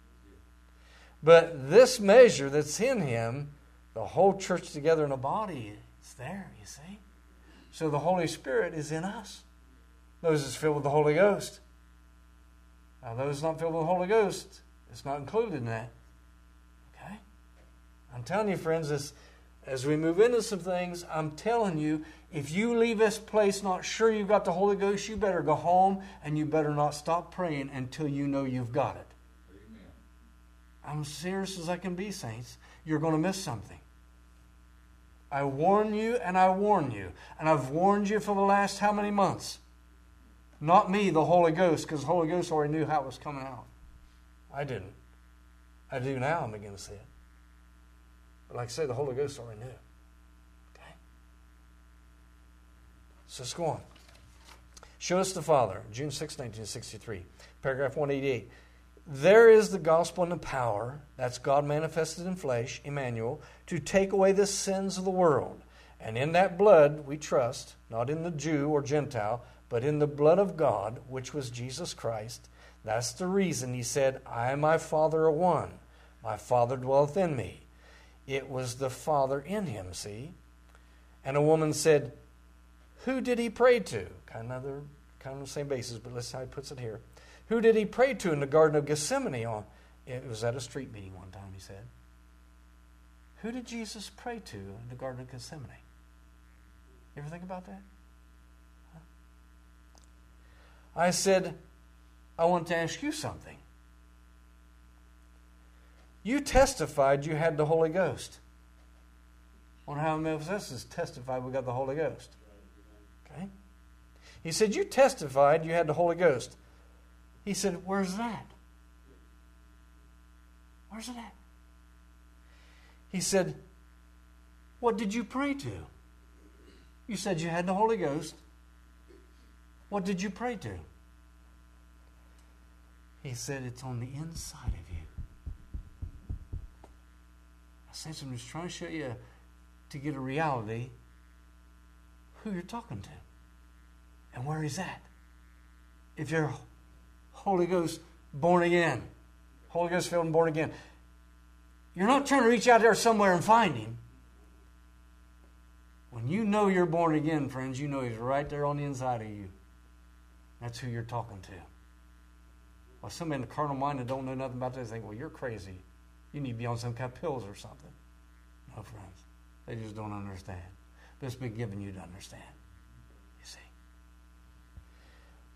But this measure that's in him, the whole church together in a body, is there, you see. So the Holy Spirit is in us. Those that's filled with the Holy Ghost. Now those not filled with the Holy Ghost, it's not included in that. Okay? I'm telling you, friends, this, as we move into some things, I'm telling you, if you leave this place not sure you've got the Holy Ghost, you better go home and you better not stop praying until you know you've got it. Amen. I'm serious as I can be, saints. You're going to miss something. I warn you and I warn you. And I've warned you for the last how many months? Not me, the Holy Ghost, because the Holy Ghost already knew how it was coming out. I didn't. I do now, I'm beginning to see it. But like I say, the Holy Ghost already knew. Okay? So let's go on. Show us the Father, June sixth, nineteen sixty-three, paragraph one eighty-eight. There is the gospel and the power, that's God manifested in flesh, Emmanuel, to take away the sins of the world. And in that blood we trust, not in the Jew or Gentile, but in the blood of God, which was Jesus Christ. That's the reason he said, I and my Father are one. My Father dwelleth in me. It was the Father in him, see? And a woman said, who did he pray to? Kind of the, kind of the same basis, but let's see how he puts it here. Who did he pray to in the Garden of Gethsemane? On, it was at a street meeting one time, he said. Who did Jesus pray to in the Garden of Gethsemane? You ever think about that? Huh? I said, I want to ask you something. You testified you had the Holy Ghost. I wonder how many of us has testified we got the Holy Ghost. Okay? He said, you testified you had the Holy Ghost. He said, where's that? Where's it at? He said, what did you pray to? You said you had the Holy Ghost. What did you pray to? He said, it's on the inside of you. I said, I'm just trying to show you to get a reality who you're talking to and where he's at. If you're Holy Ghost born again, Holy Ghost filled and born again, you're not trying to reach out there somewhere and find him. When you know you're born again, friends, you know he's right there on the inside of you. That's who you're talking to. Well, somebody in the carnal mind that don't know nothing about this think, well, you're crazy. You need to be on some kind of pills or something. No, friends. They just don't understand. But it's been given you to understand. You see.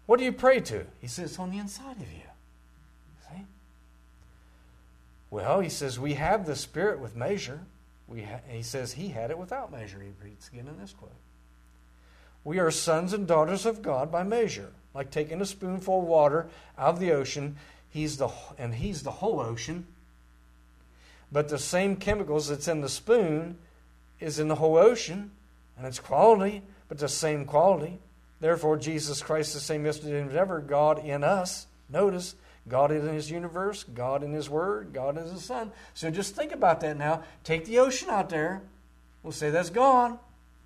What do you pray to? He says, it's on the inside of you. See? Well, he says, we have the Spirit with measure. We ha- he says he had it without measure. He reads again in this quote. We are sons and daughters of God by measure. Like taking a spoonful of water out of the ocean, he's the and he's the whole ocean. But the same chemicals that's in the spoon is in the whole ocean, and it's quality, but the same quality. Therefore, Jesus Christ is the same yesterday and forever, God in us. Notice, God in His universe, God in His Word, God in His Son. So just think about that now. Take the ocean out there. We'll say that's gone.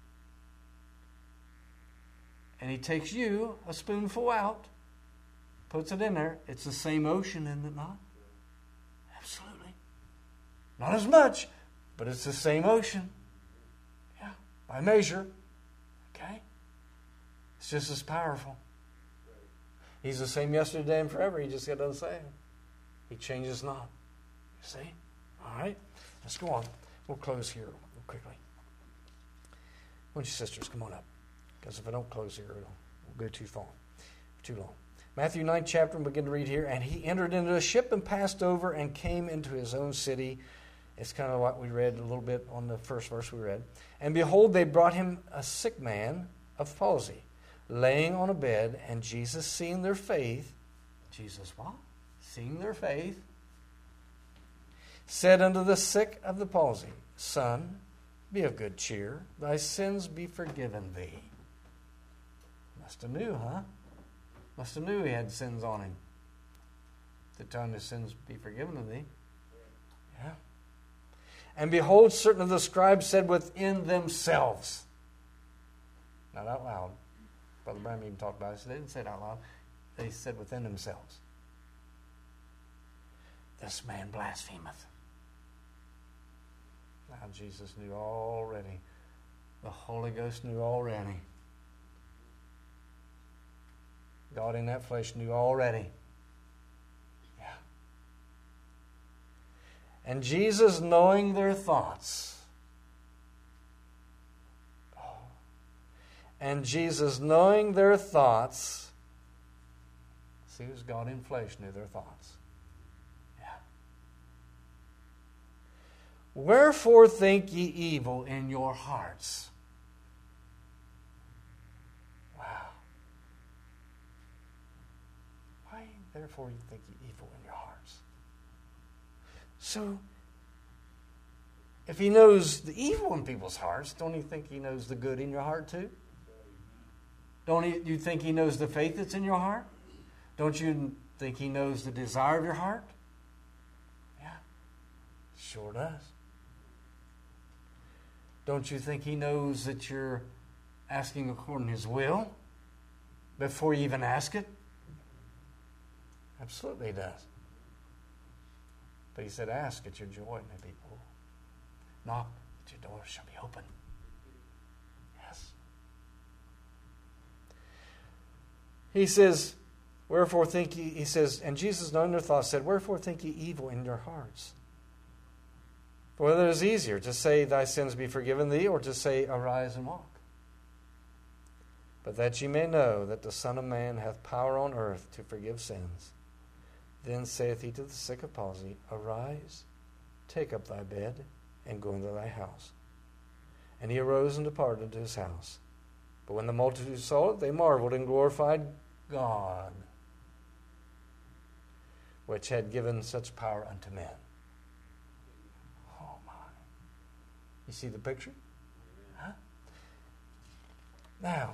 And He takes you a spoonful out, puts it in there. It's the same ocean, isn't it not? Absolutely. Not as much, but it's the same ocean. Yeah, by measure. Okay? It's just as powerful. He's the same yesterday, today, and forever. He just got done saying. He changes not. You see? All right? Let's go on. We'll close here real quickly. Why don't you sisters come on up? Because if I don't close here, it'll we'll go too far, too long. Matthew ninth chapter, and begin to read here. And he entered into a ship and passed over and came into his own city. It's kind of what we read a little bit on the first verse we read. And behold, they brought him a sick man of palsy, laying on a bed, and Jesus, seeing their faith, Jesus what? Seeing their faith, said unto the sick of the palsy, Son, be of good cheer, thy sins be forgiven thee. Must have knew, huh? Must have knew he had sins on him. The time his sins be forgiven to thee. Yeah. And behold, certain of the scribes said within themselves, not out loud. Brother Branham even talked about it. So they didn't say it out loud. They said within themselves, this man blasphemeth. Now Jesus knew already. The Holy Ghost knew already. God in that flesh knew already. Yeah. And Jesus, knowing their thoughts, And Jesus, knowing their thoughts, see, it was God in flesh knew their thoughts. Yeah. Wherefore think ye evil in your hearts? Wow. Why, therefore, you think ye evil in your hearts? So, if he knows the evil in people's hearts, don't you think he knows the good in your heart too? Don't you think he knows the faith that's in your heart? Don't you think he knows the desire of your heart? Yeah, sure does. Don't you think he knows that you're asking according to his will before you even ask it? Absolutely he does. But he said, ask at your joy may be full. Knock, that your door shall be open. Yes. He says, wherefore think ye, he says, and Jesus knowing their thoughts said, wherefore think ye evil in your hearts? For whether it is easier to say, thy sins be forgiven thee, or to say, arise and walk. But that ye may know that the Son of Man hath power on earth to forgive sins. Then saith he to the sick of palsy, arise, take up thy bed, and go into thy house. And he arose and departed into his house. But when the multitude saw it, they marveled and glorified God, which had given such power unto men. Oh my. You see the picture? Huh? Now,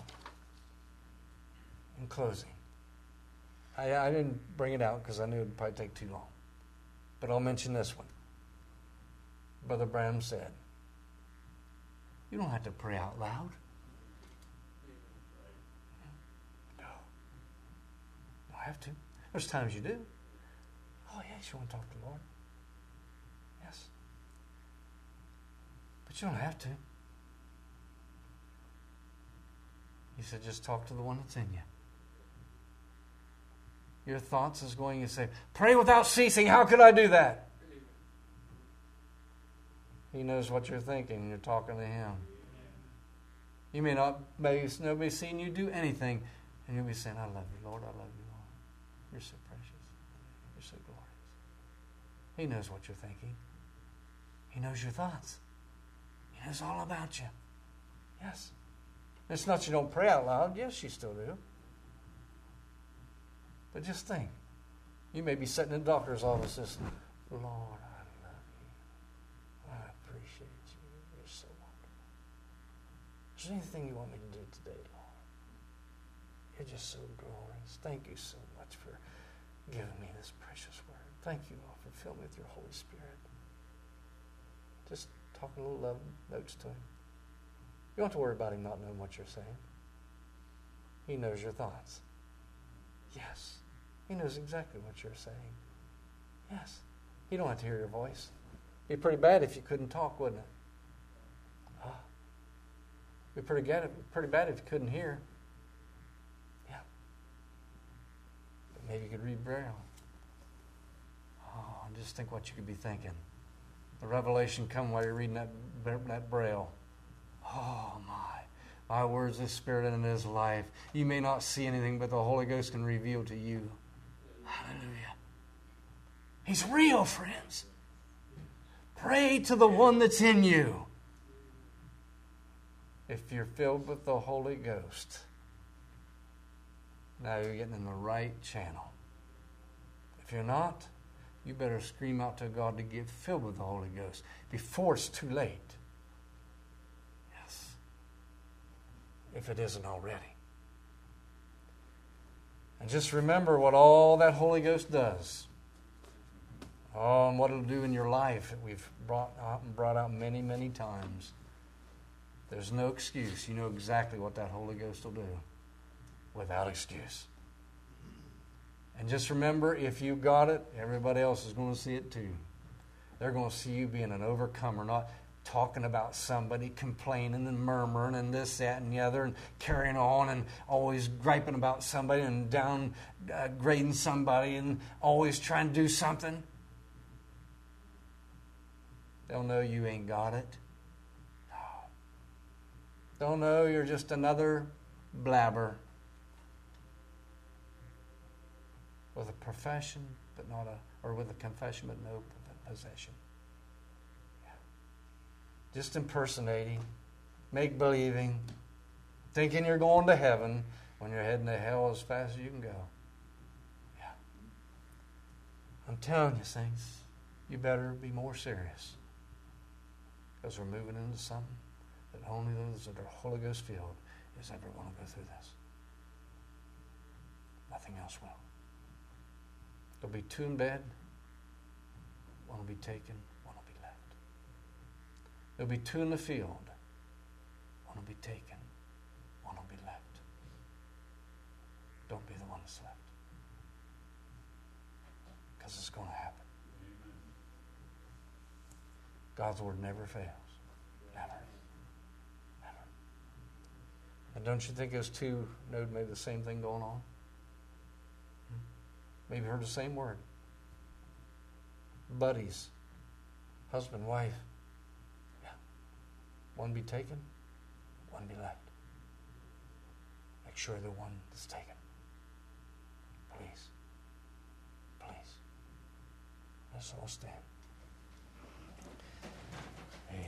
in closing, I, I didn't bring it out because I knew it would probably take too long. But I'll mention this one. Brother Branham said, you don't have to pray out loud. No. You don't have to. There's times you do. Oh, yes, you want to talk to the Lord. Yes. But you don't have to. He said, just talk to the one that's in you. Your thoughts is going to say, pray without ceasing. How could I do that? He knows what you're thinking. You're talking to him. You may not, maybe nobody's seen you do anything. And you'll be saying, I love you, Lord, I love you, Lord. You're so precious. You're so glorious. He knows what you're thinking. He knows your thoughts. He knows all about you. Yes. It's not you don't pray out loud. Yes, you still do. But just think. You may be sitting in the doctor's office and saying, Lord, I love you. I appreciate you. You're so wonderful. Is there anything you want me to do today, Lord? You're just so glorious. Thank you so much for giving me this precious word. Thank you, Lord, for filling me with your Holy Spirit. Just talking little love notes to him. You don't have to worry about him not knowing what you're saying. He knows your thoughts. Yes. He knows exactly what you're saying. Yes. He don't have to hear your voice. It'd be pretty bad if you couldn't talk, wouldn't it? Huh? It'd be pretty bad, pretty bad if you couldn't hear. Yeah. But maybe you could read Braille. Oh, just think what you could be thinking. The revelation come while you're reading that, that Braille. Oh, my. My words is spirit and is life. You may not see anything, but the Holy Ghost can reveal to you. Hallelujah. He's real, friends. Pray to the one that's in you. If you're filled with the Holy Ghost, now you're getting in the right channel. If you're not, you better scream out to God to get filled with the Holy Ghost before it's too late. Yes. If it isn't already. And just remember what all that Holy Ghost does. Oh, and what it'll do in your life that we've brought out and brought out many, many times. There's no excuse. You know exactly what that Holy Ghost will do. Without excuse. And just remember, if you got it, everybody else is going to see it too. They're going to see you being an overcomer, not talking about somebody, complaining and murmuring and this, that, and the other, and carrying on and always griping about somebody and downgrading uh, somebody and always trying to do something. They'll know you ain't got it. No. They'll know you're just another blabber with a profession, but not a, or with a confession, but no possession. Yeah. Just impersonating, make believing, thinking you're going to heaven when you're heading to hell as fast as you can go. Yeah. I'm telling you, saints, you better be more serious. Because we're moving into something that only those that are Holy Ghost filled is ever going to go through this. Nothing else will. There'll be two in bed. One will be taken, one will be left. There'll be two in the field. One will be taken, one will be left. Don't be the one that's left. Because it's going to happen. God's word never fails. Never. Never. And don't you think those two know maybe the same thing going on? Maybe heard the same word. Buddies. Husband, wife. Yeah. One be taken, one be left. Make sure the one is taken. Please. Please. Let's all stand. Amen.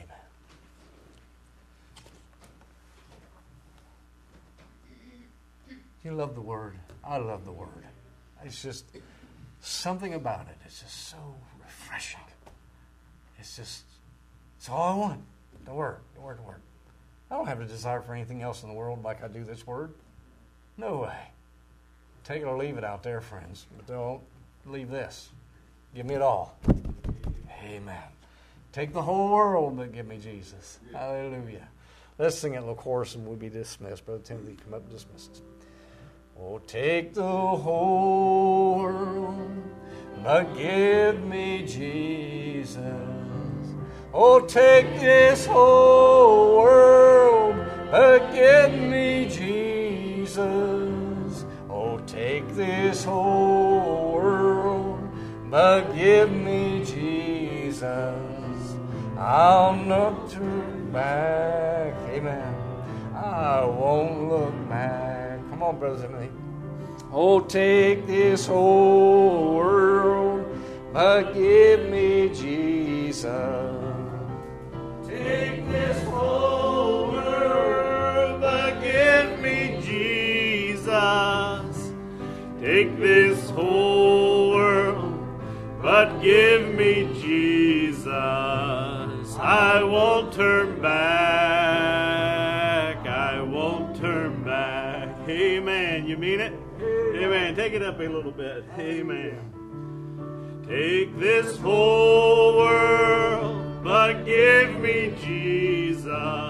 You love the Word. I love the Word. It's just something about it. It's just so refreshing. It's just, it's all I want. The Word, the Word, the Word. I don't have a desire for anything else in the world like I do this Word. No way. Take it or leave it out there, friends. But don't leave this. Give me it all. Amen. Take the whole world, but give me Jesus. Hallelujah. Let's sing it a little chorus and we'll be dismissed. Brother Timothy, come up and dismiss us. Oh, take the whole world, but give me Jesus. Oh, take this whole world, but give me Jesus. Oh, take this whole world, but give me Jesus. I'll not turn back, amen. I won't look back. Come on, Brother Timothy. Oh, take this whole world, but give me Jesus. Take this whole world, but give me Jesus. Take this whole world, but give me Jesus. I won't turn back. I won't turn back. Amen. You mean it? Amen. Take it up a little bit. Amen. Take this whole world, but give me Jesus.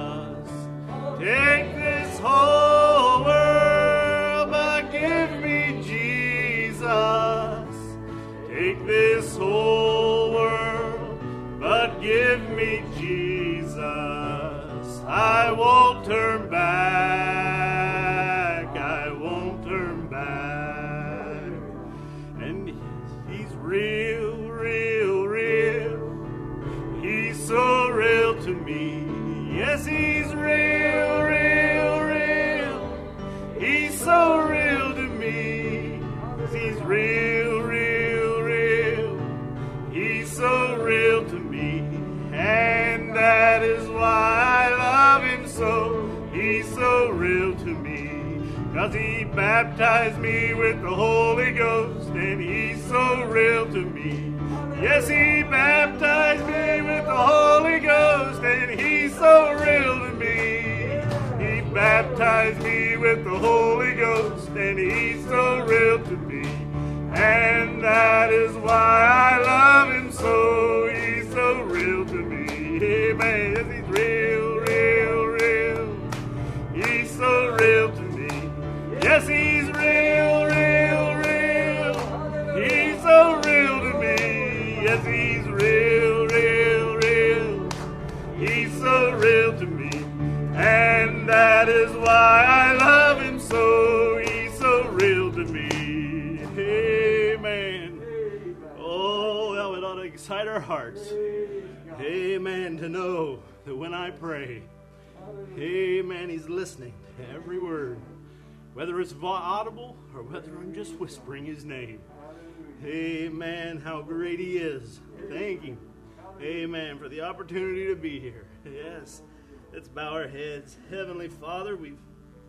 Take this whole world, but give me Jesus. Take this whole world, but give me Jesus. I won't turn back. I won't turn back. And he's real, real, real. He's so real to me. Yes, he's real, real, real. He's so real to me. He's real, real, real. He's so real to me. And that is why I love him so. He's so real to me. 'Cause he baptized me with the Holy Ghost. And he's so real to me. Yes, he baptized me with the Holy Ghost. And he's so real to me. He baptized me with the Holy Ghost. And he's so real to me. And that is why I love him so. He's so real to me. Amen. Yes, he's real, real, real. He's so real to me. Yes, he's real, real, real. He's so real to me. Yes, he's real, real, real. He's so real to me. And that is why I love him so. He's so real to me. Amen. Oh, that would ought to excite our hearts. Amen. To know that when I pray, amen, he's listening to every word. Whether it's audible or whether I'm just whispering his name. Amen. How great he is. Thank you. Amen. For the opportunity to be here. Yes. Let's bow our heads. Heavenly Father, we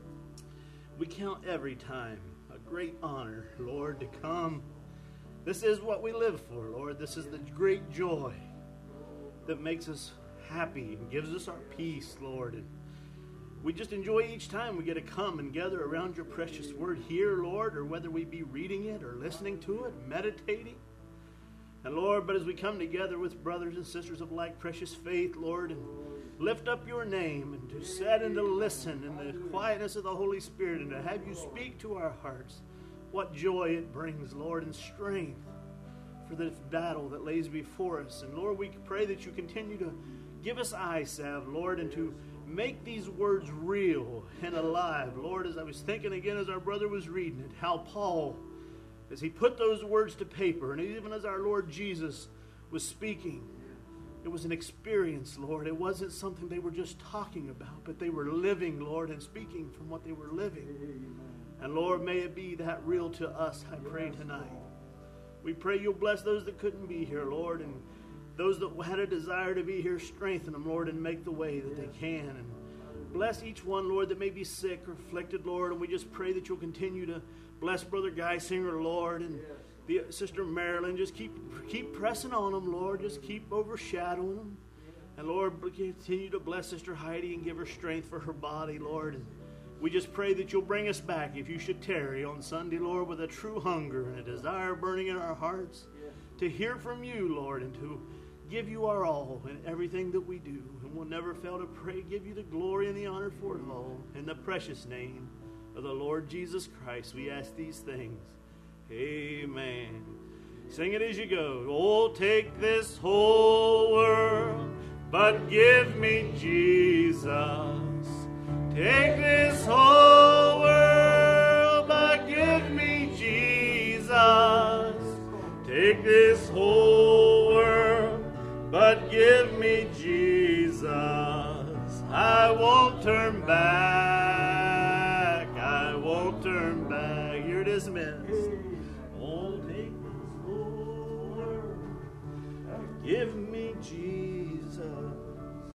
we count every time a great honor, Lord, to come. This is what we live for, Lord. This is the great joy that makes us happy and gives us our peace, Lord. And we just enjoy each time we get to come and gather around your precious word here, Lord, or whether we be reading it or listening to it, meditating. And Lord, but as we come together with brothers and sisters of like precious faith, Lord, and lift up your name and to sit and to listen in the quietness of the Holy Spirit and to have you speak to our hearts, what joy it brings, Lord, and strength for the battle that lays before us. And Lord, we pray that you continue to give us eye salve, Lord, and to make these words real and alive. Lord, as I was thinking again as our brother was reading it, how Paul, as he put those words to paper, and even as our Lord Jesus was speaking, it was an experience, Lord. It wasn't something they were just talking about, but they were living, Lord, and speaking from what they were living. And Lord, may it be that real to us, I pray tonight. We pray you'll bless those that couldn't be here, Lord, and those that had a desire to be here, strengthen them, Lord, and make the way that they can. And bless each one, Lord, that may be sick or afflicted, Lord, and we just pray that you'll continue to bless Brother Geisinger, Lord, and the Sister Marilyn. Just keep keep pressing on them, Lord. Just keep overshadowing them. And Lord, continue to bless Sister Heidi and give her strength for her body, Lord. And we just pray that you'll bring us back, if you should tarry on Sunday, Lord, with a true hunger and a desire burning in our hearts to hear from you, Lord, and to give you our all in everything that we do. And we'll never fail to pray, give you the glory and the honor for it all. In the precious name of the Lord Jesus Christ, we ask these things. Amen. Sing it as you go. Oh, take this whole world, but give me Jesus. Take this whole world, but give me Jesus. Take this whole world, but give me Jesus. I won't turn back. I won't Don't turn back. You're dismissed. Oh, take this whole world. Give me Jesus.